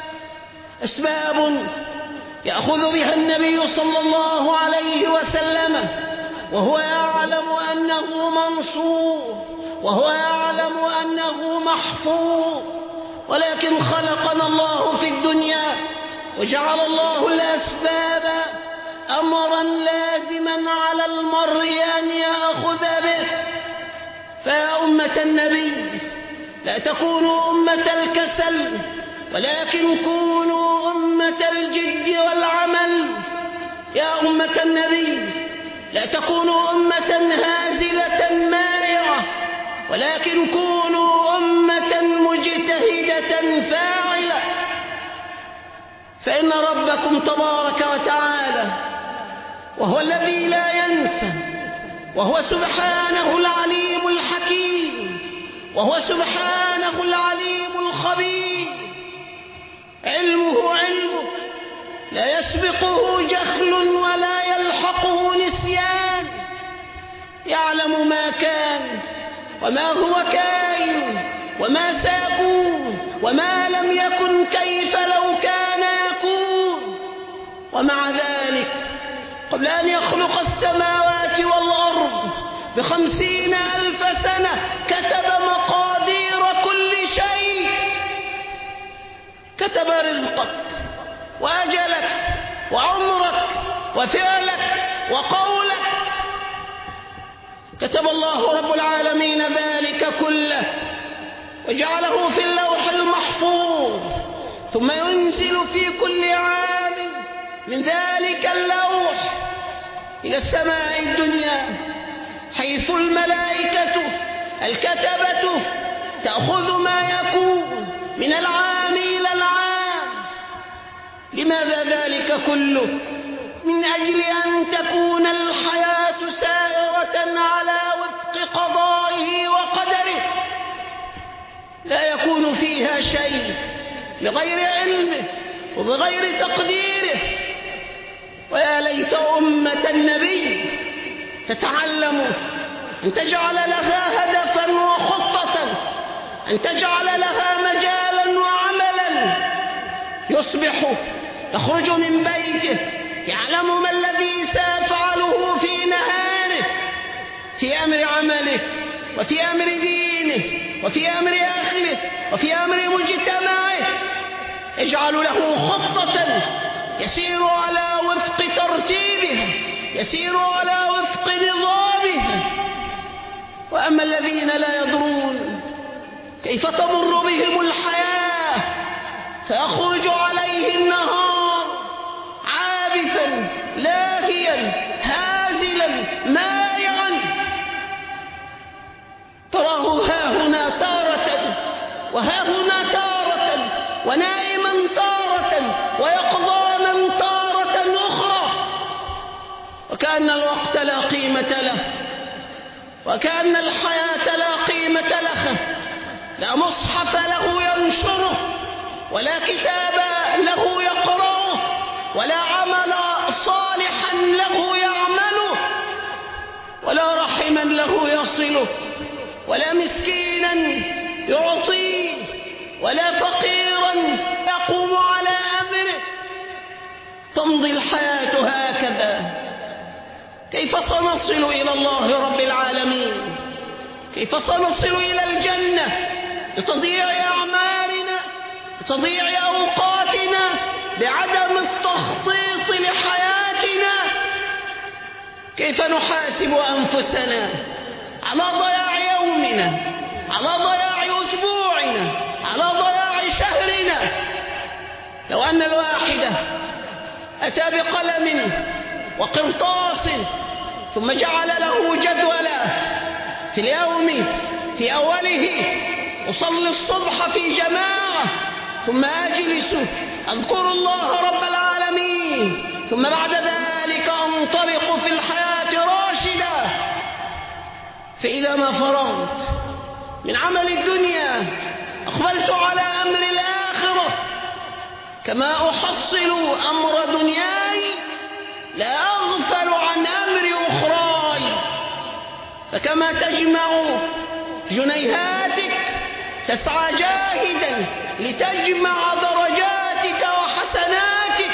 أسباب يأخذ بها النبي صلى الله عليه وسلم وهو يعلم أنه منصور، وهو يعلم أنه محفوظ. ولكن خلقنا الله في الدنيا وجعل الله الأسباب أمرا لازما على المرء أن يأخذ به. فيا أمة النبي لا تكونوا أمة الكسل، ولكن كونوا أمة الجد والعمل. يا أمة النبي لا تكونوا أمة هازلة مائعة، ولكن كونوا أمة مجتهدة فاعلة. فإن ربكم تبارك وتعالى وهو الذي لا ينسى، وهو سبحانه العليم الحكيم، وهو سبحانه العليم الخبير، علمه علمه لا يسبقه جهل ولا يلحقه نسيان، يعلم ما كان وما هو كائن وما سيكون وما لم يكن كيف لو كان يكون. ومع ذلك قبل أن يخلق السماوات والأرض بخمسين ألف سنة كتب مقادير كل شيء، كتب رزقك وأجلك وعمرك وفعلك وقولك، كتب الله رب العالمين ذلك كله وجعله في اللوح المحفوظ، ثم ينزل في كل عام من ذلك اللوح إلى السماء الدنيا، حيث الملائكة الكتبة تأخذ ما يكون من العام إلى العام. لماذا ذلك كله؟ من أجل أن تكون الحياة سائرة على وفق قضائه وقدره، لا يكون فيها شيء بغير علمه وبغير تقديره. ويا ليت أمة النبي تتعلم أن تجعل لها هدفا وخطة، أن تجعل لها مجالا وعملا، يصبح يخرج من بيته يعلم ما الذي سيفعله في نهاره، في أمر عمله وفي أمر دينه وفي أمر آخره وفي أمر مجتمعه، يجعل له خطة يسير على وفق ترتيبها، يسير على وفق نظامها. وأما الذين لا يدرون كيف تمر بهم الحياة، فيخرج عليه النهار عابثا لاهيا هازلا مائعا، تراه ها هنا تارة وها هنا تارة، ونائما تارة ويقظانا تارة أخرى، وكأن الوقت لا قيمة له، وكأن الحياة لا قيمة لها، لا مصحف له ينشره، ولا كتاب له يقرأه، ولا عمل صالحا له يعمله، ولا رحما له يصله، ولا مسكينا يعطيه، ولا فقيرا يقوم على أمره. تمضي الحياة هكذا. كيف سنصل إلى الله رب العالمين؟ كيف سنصل إلى الجنة بتضييع أعمارنا، بتضييع أوقاتنا، بعدم التخطيط لحياتنا؟ كيف نحاسب أنفسنا على ضياع يومنا، على ضياع أسبوعنا، على ضياع شهرنا؟ لو أن الواحد أتى بقلم وقرطاس ثم جعل له جدولا في اليوم في أوله: أصلي الصبح في جماعة، ثم أجلس أذكر الله رب العالمين، ثم بعد ذلك أنطلق في الحياة راشدا، فإذا ما فرغت من عمل الدنيا أقبلت على أمر الآخرة. كما أحصل أمر دنياي لا أغفل عن أمر أخراي، فكما تجمع جنيهاتك تسعى جاهدا لتجمع درجاتك وحسناتك،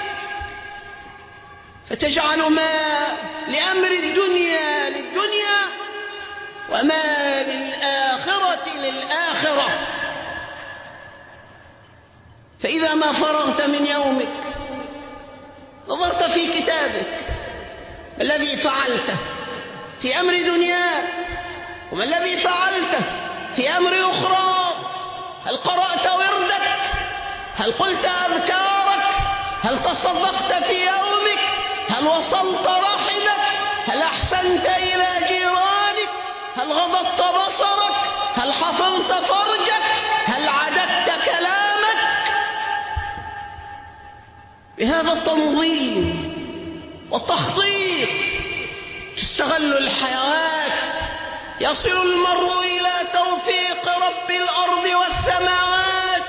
فتجعل ما لأمر الدنيا للدنيا وما للآخرة للآخرة. فإذا ما فرغت من يومك نظرت في كتابك ما الذي فعلته في أمر دنياك وما الذي فعلته في أمر أخرى. هل قرأت وردك؟ هل قلت أذكارك؟ هل تصدقت في يومك؟ هل وصلت رحمك؟ هل أحسنت إلى جيرانك؟ هل غضضت بصرك؟ هل حفظت فرجك؟ هل عددت كلامك؟ بهذا التنظيم والتخطيط تستغل الحيوات، يصل المرء إلى توفيق رب الأرض والسماوات.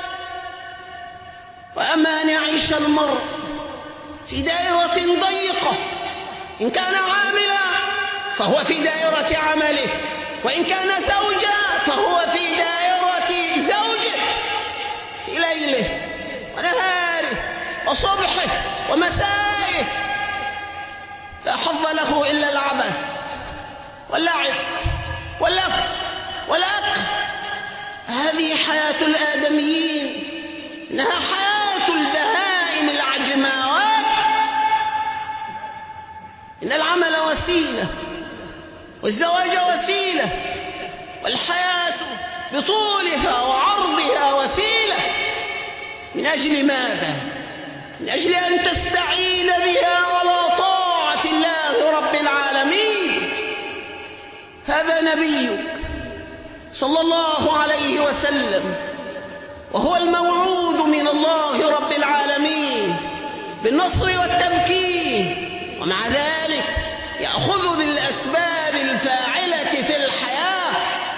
وأما أن يعيش المرء في دائرة ضيقة، إن كان عاملا فهو في دائرة عمله، وإن كان زوجا فهو في دائرة زوجه، في ليله ونهاره وصبحه ومسائه، لا حظ له إلا العبث واللعب واللهو والأكل. هذه حياة الآدميين، إنها حياة البهائم العجماوات. إن العمل وسيلة، والزواج وسيلة، والحياة بطولها وعرضها وسيلة. من أجل ماذا؟ من أجل أن تستعين بها على طاعة الله رب العالمين. هذا نبيك صلى الله عليه وسلم، وهو الموعود من الله رب العالمين بالنصر والتمكين، ومع ذلك يأخذ بالأسباب الفاعلة في الحياة.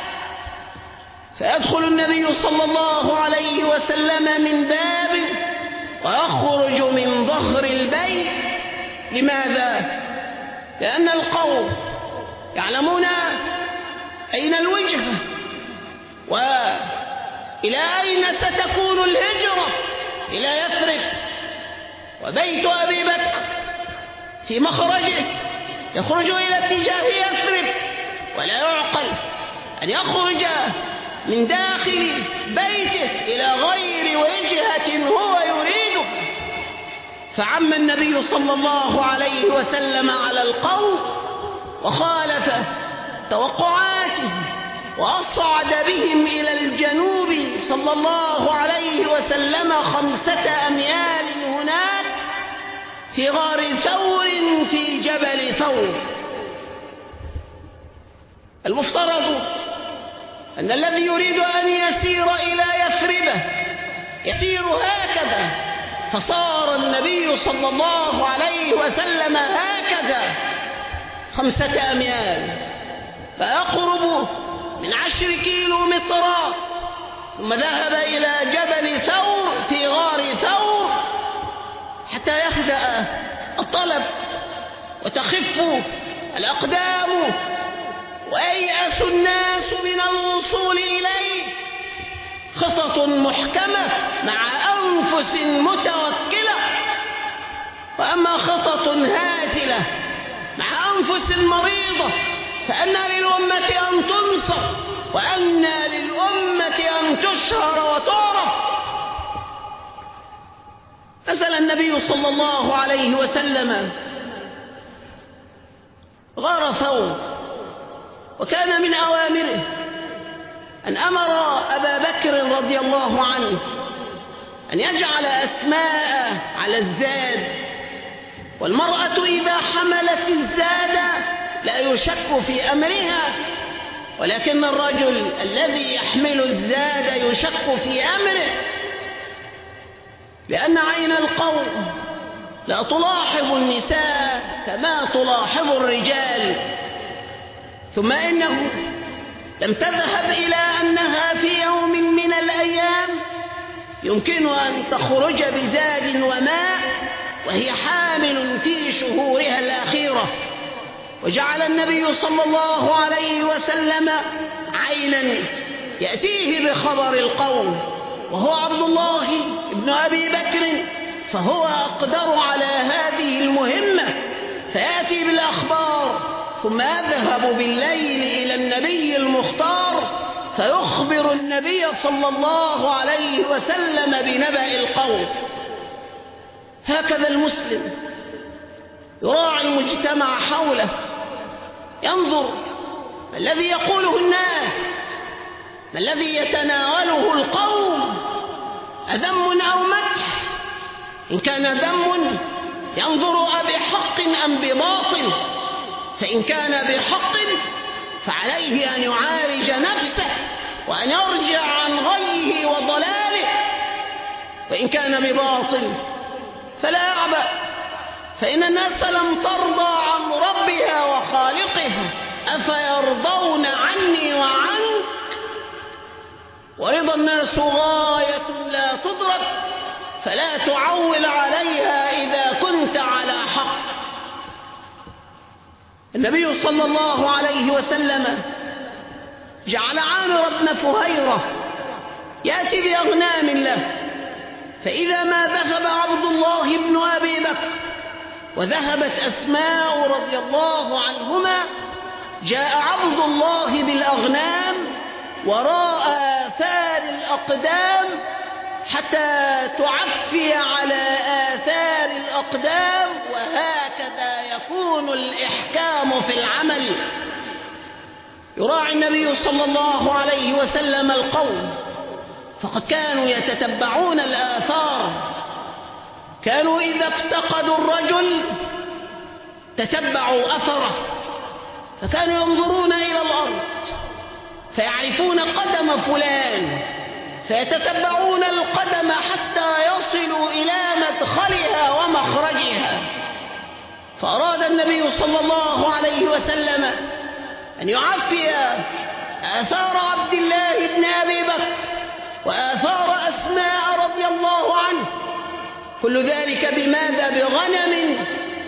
فيدخل النبي صلى الله عليه وسلم من باب ويخرج من ظهر البيت. لماذا؟ لأن القوم يعلمون أين الوجهة وإلى أين ستكون الهجرة، إلى يثرب. وبيت أبي بكر في مخرجه يخرج إلى اتجاه يثرب، ولا يعقل أن يخرج من داخل بيته إلى غير وجهة هو يريده. فعم النبي صلى الله عليه وسلم على القوم وخالف توقعاته، وأصعد بهم إلى الجنوب صلى الله عليه وسلم خمسة أميال هناك في غار ثور في جبل ثور. المفترض أن الذي يريد أن يسير إلى يثرب يسير هكذا، فصار النبي صلى الله عليه وسلم هكذا خمسة أميال، فيقرب من عشر كيلومترات، ثم ذهب إلى جبل ثور في غار ثور حتى يهدأ الطلب وتخف الأقدام وييأس الناس من الوصول إليه. خطط محكمة مع أنفس متوكلة. وأما خطط هازلة مع أنفس مريضة فأنى للأمة أن تنصر، وأنى للأمة أن تشهر وتعرف. نزل النبي صلى الله عليه وسلم غار ثور، وكان من أوامره أن أمر أبا بكر رضي الله عنه أن يجعل أسماء على الزاد، والمرأة إذا حملت الزاد لا يشك في أمرها، ولكن الرجل الذي يحمل الزاد يشك في أمره، لأن عين القوم لا تلاحظ النساء كما تلاحظ الرجال. ثم إنه لم تذهب إلى أنها في يوم من الأيام يمكن أن تخرج بزاد وماء وهي حامل في شهورها الأخيرة. وجعل النبي صلى الله عليه وسلم عينا يأتيه بخبر القوم، وهو عبد الله ابن أبي بكر، فهو أقدر على هذه المهمة، فيأتي بالأخبار ثم يذهب بالليل إلى النبي المختار فيخبر النبي صلى الله عليه وسلم بنبأ القوم. هكذا المسلم يراعي المجتمع حوله، ينظر ما الذي يقوله الناس، ما الذي يتناوله القوم، أذم أو مدح. إن كان ذم ينظر أبحق أم بباطل، فإن كان بحق فعليه أن يعالج نفسه وأن يرجع عن غيه وضلاله، وإن كان بباطل فلا أعبأ، فإن الناس لم ترضى عن ربها وخالقها، أفيرضون عني وعنك؟ ورضا الناس غاية لا تدرك، فلا تعول عليها إذا كنت على حق. النبي صلى الله عليه وسلم جعل عامر بن فهيرة يأتي بأغنام له، فإذا ما ذهب عبد الله بن أبي بكر وذهبت أسماء رضي الله عنهما، جاء عبد الله بالأغنام وراء آثار الأقدام حتى تعفي على آثار الأقدام، وهكذا يكون الإحكام في العمل. يراعي النبي صلى الله عليه وسلم القوم، فقد كانوا يتتبعون الآثار، كانوا إذا افتقدوا الرجل تتبعوا أثره، فكانوا ينظرون إلى الأرض فيعرفون قدم فلان، فيتتبعون القدم حتى يصلوا إلى مدخلها ومخرجها. فأراد النبي صلى الله عليه وسلم أن يعفي آثار عبد الله بن أبي بكر وآثار أسماء رضي الله عنه، كل ذلك بماذا؟ بغنم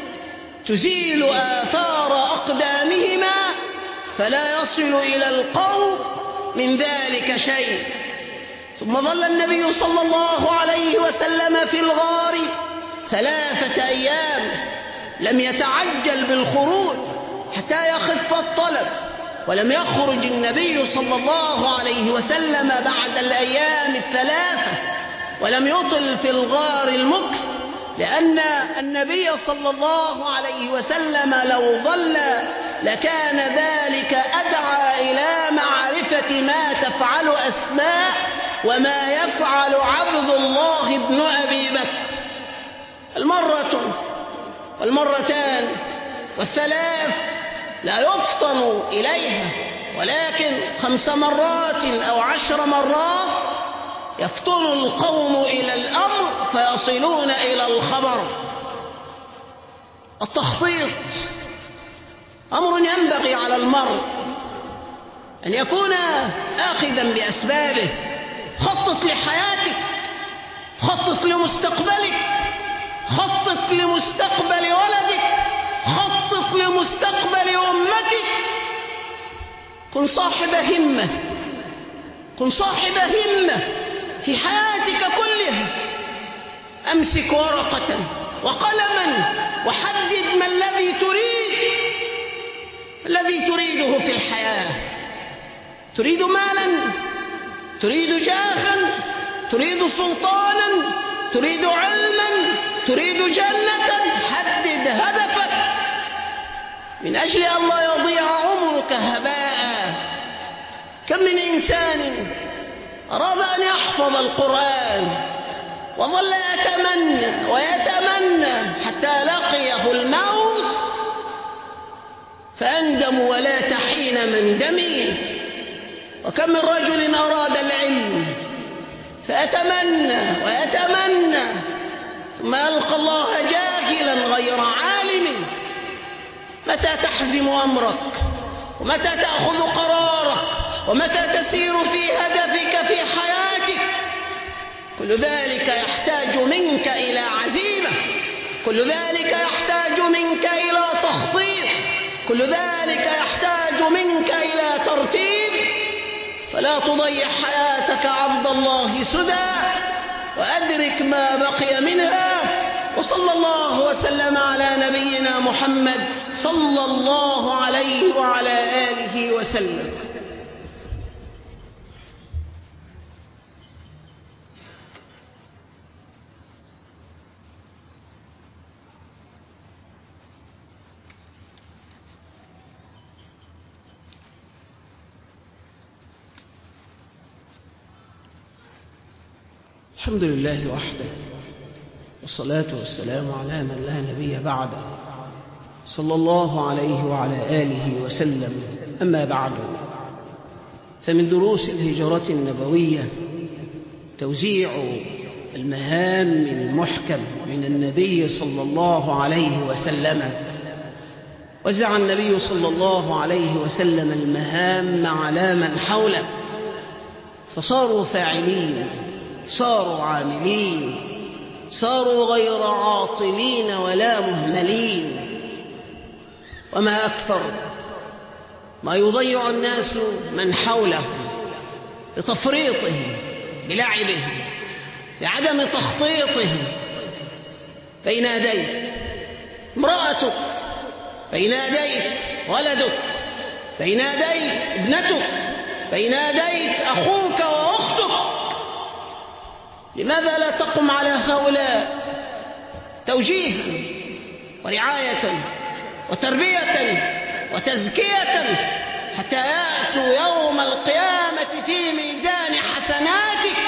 تزيل آثار أقدامهما فلا يصل إلى القوم من ذلك شيء. ثم ظل النبي صلى الله عليه وسلم في الغار ثلاثة أيام، لم يتعجل بالخروج حتى يخف الطلب، ولم يخرج النبي صلى الله عليه وسلم بعد الأيام الثلاثة، ولم يطل في الغار المكث، لأن النبي صلى الله عليه وسلم لو ظل لكان ذلك أدعى إلى معرفة ما تفعل أسماء وما يفعل عبد الله بن أبي بكر. المرة والمرتان والثلاث لا يفطن إليها، ولكن خمس مرات أو عشر مرات يفطن القوم إلى الأمر فيصلون إلى الخبر. التخطيط أمر ينبغي على المرء أن يكون آخذا بأسبابه. خطط لحياتك، خطط لمستقبلك، خطط لمستقبل ولدك، خطط لمستقبل أمتك. كن صاحب همة، كن صاحب همة في حياتك كلها. أمسك ورقة وقلما وحدد ما الذي تريد، الذي تريده في الحياة. تريد مالا، تريد جاها، تريد سلطانا، تريد علما، تريد جنة. حدد هدفك من أجل أن لا يضيع عمرك هباء. كم من إنسان أراد أن يحفظ القرآن وظل يتمنى ويتمنى حتى لقيه الموت، فأندم ولا تحين من دمه. وكم من رجل أراد العلم فأتمنى ويتمنى ثم ألقى الله جاهلا غير عالم. متى تحزم أمرك؟ ومتى تأخذ قرارك؟ ومتى تسير في هدفك في حياتك؟ كل ذلك يحتاج منك إلى عزيمة، كل ذلك يحتاج منك إلى تخطيط، كل ذلك يحتاج منك إلى ترتيب. فلا تضيع حياتك عبد الله سدى، وأدرك ما بقي منها. وصلى الله وسلم على نبينا محمد صلى الله عليه وعلى آله وسلم. الحمد لله وحده، والصلاة والسلام على من لا نبي بعده، صلى الله عليه وعلى آله وسلم. أما بعد، فمن دروس الهجرة النبوية توزيع المهام المحكم من النبي صلى الله عليه وسلم. وزع النبي صلى الله عليه وسلم المهام على من حوله، فصاروا فاعلين، صاروا عاملين، صاروا غير عاطلين ولا مهملين. وما أكثر ما يضيع الناس من حولهم بتفريطهم، بلعبهم، بعدم تخطيطهم. بين يديك امرأتك، بين يديك ولدك، بين يديك ابنتك، بين يديك أخوك وأختك. لماذا لا تقم على هؤلاء توجيها ورعاية وتربية وتزكية حتى يأتوا يوم القيامة في ميزان حسناتك؟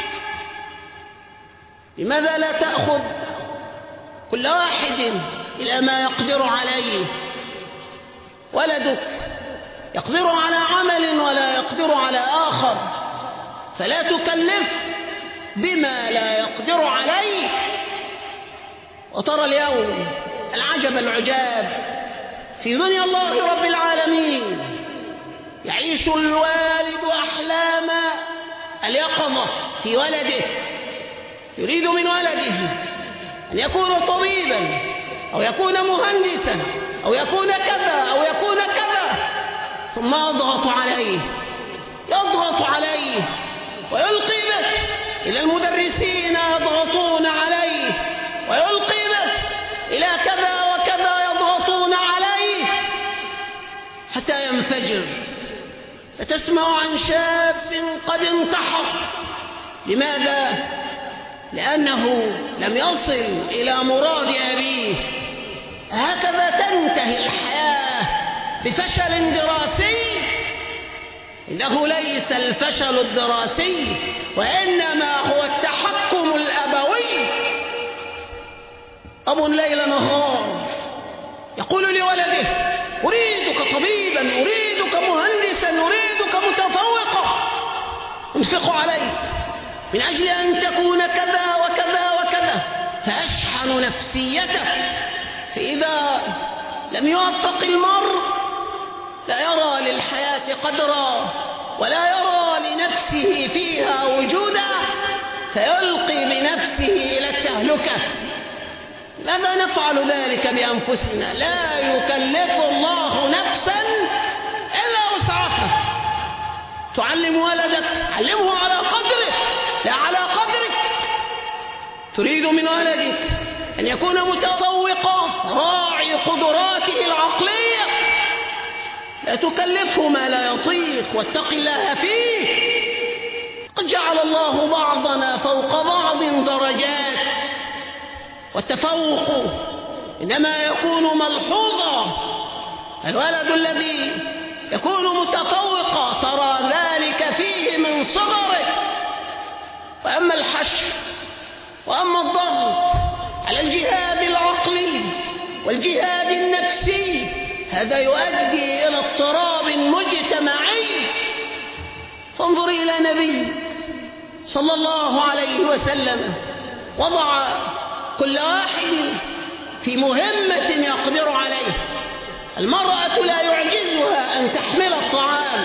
لماذا لا تأخذ كل واحد إلى ما يقدر عليه؟ ولدك يقدر على عمل ولا يقدر على آخر، فلا تكلف بما لا يقدر عليه. وترى اليوم العجب العجاب في دنيا الله رب العالمين، يعيش الوالد أحلام اليقظة في ولده، يريد من ولده أن يكون طبيبا أو يكون مهندسا أو يكون كذا أو يكون كذا، ثم يضغط عليه يضغط عليه ويلقي به إلى المدرسين يضغطون عليه، ويلقي به إلى كذا وكذا يضغطون عليه حتى ينفجر. فتسمع عن شاب قد انتحر. لماذا؟ لأنه لم يصل إلى مراد أبيه. هكذا تنتهي الحياة بفشل دراسي. إنه ليس الفشل الدراسي، وإنما هو التحكم الأبوي. أب ليل نهار يقول لولده: أريدك طبيبا، أريدك مهندسا، أريدك متفوقا، أنفق عليك من أجل أن تكون كذا وكذا وكذا، فأشحن نفسيته. فإذا لم يوفق المرء لا يرى للحياة قدرا ولا يرى لنفسه فيها وجودا، فيلقي بنفسه إلى التهلكة. لماذا نفعل ذلك بأنفسنا؟ لا يكلف الله نفسا إلا وسعها. تعلم ولدك، علمه على قدره لا على قدرك. تريد من ولدك أن يكون متفوقا راعي قدراته العقلية، لا تكلفه ما لا يطيق، واتق الله فيه. قد جعل الله بعضنا فوق بعض درجات، والتفوق إنما يكون ملحوظا. الولد الذي يكون متفوقا ترى ذلك فيه من صغره. وأما الحشر وأما الضغط على الجهاد العقلي والجهاد النفسي، هذا يؤدي إلى اضطراب مجتمعي. فانظر إلى نبي صلى الله عليه وسلم وضع كل واحد في مهمة يقدر عليه. المرأة لا يعجزها أن تحمل الطعام،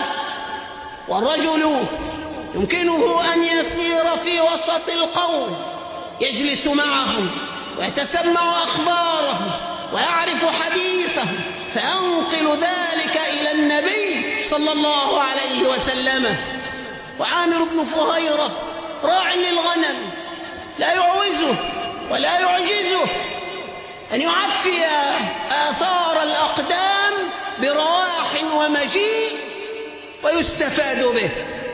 والرجل يمكنه أن يسير في وسط القوم، يجلس معهم ويتسمع أخبارهم ويعرف حديثهم، فأنقل ذلك إلى النبي صلى الله عليه وسلم. وعامر بن فهيرة راع للغنم، لا يعوزه ولا يعجزه أن يعفي آثار الأقدام برواح ومجيء، ويستفاد به،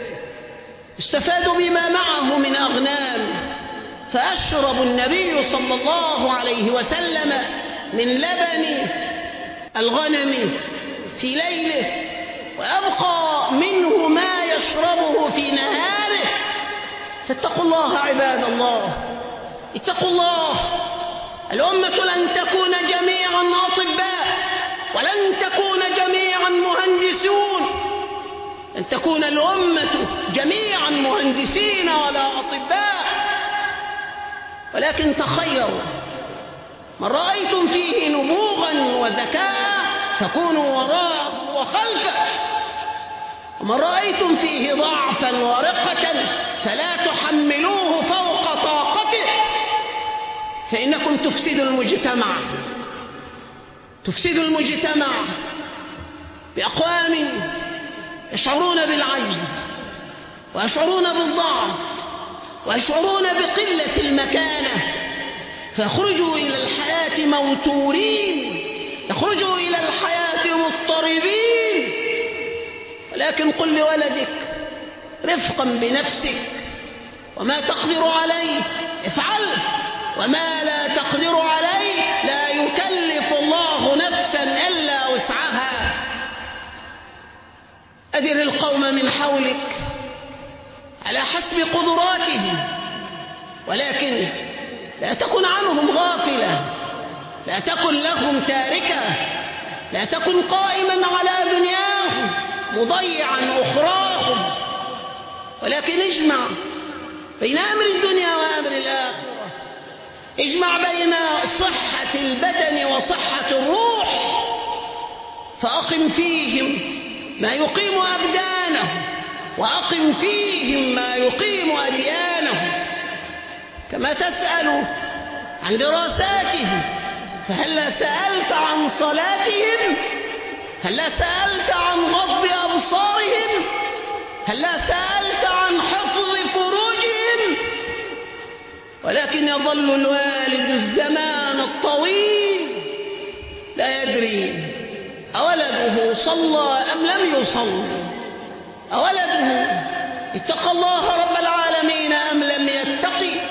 يستفاد بما معه من أغنام. فأشرب النبي صلى الله عليه وسلم من لبن الغنم في ليله، ويبقى منه ما يشربه في نهاره. فاتقوا الله عباد الله، اتقوا الله. الأمة لن تكون جميعا أطباء، ولن تكون جميعا مهندسون، لن تكون الأمة جميعا مهندسين ولا أطباء. ولكن تخيروا، من رأيتم فيه نبوغا وذكاء فكونوا وراءه وخلفه، ومن رأيتم فيه ضعفا ورقة فلا تحملوه فوق طاقته، فإنكم تفسدوا المجتمع تفسدوا المجتمع بأقوام يشعرون بالعجز ويشعرون بالضعف ويشعرون بقلة المكانة، فيخرجوا إلى الحياة موتورين، يخرجوا إلى الحياة مضطربين. ولكن قل لولدك رفقا بنفسك، وما تقدر عليه افعله، وما لا تقدر عليه لا يكلف الله نفسا إلا وسعها. أدر القوم من حولك على حسب قدراتهم، ولكن لا تكن عنهم غافلة، لا تكن لهم تاركة، لا تكن قائما على دنياهم مضيعا أخراهم، ولكن اجمع بين أمر الدنيا وأمر الآخرة، اجمع بين صحة البدن وصحة الروح، فأقم فيهم ما يقيم أبدانهم، وأقم فيهم ما يقيم أديانهم. كما تسأل عن دراساتهم، فهلا سألت عن صلاتهم؟ هلا سألت عن غض أبصارهم؟ هلا سألت عن حفظ فروجهم؟ ولكن يظل الوالد الزمان الطويل لا يدري أولده صلى أم لم يصل، أولده اتقى الله رب العالمين أم لم يتقي.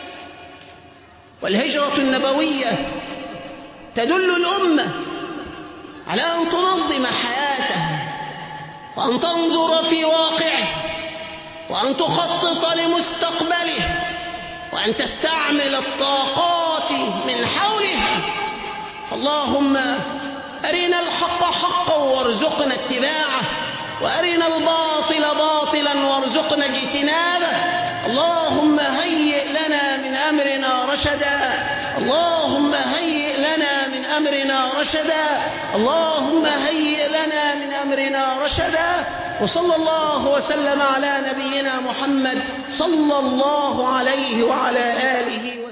والهجرة النبوية تدل الأمة على أن تنظم حياتها، وأن تنظر في واقعه، وأن تخطط لمستقبله، وأن تستعمل الطاقات من حولها. اللهم أرنا الحق حقا وارزقنا اتباعه، وأرنا الباطل باطلا وارزقنا اجتنابه. اللهم هيئ لنا من أمرنا رشدا، اللهم هيئ لنا من أمرنا رشدا، اللهم هيئ لنا من أمرنا رشدا. وصلى الله وسلم على نبينا محمد صلى الله عليه وعلى آله وسلم.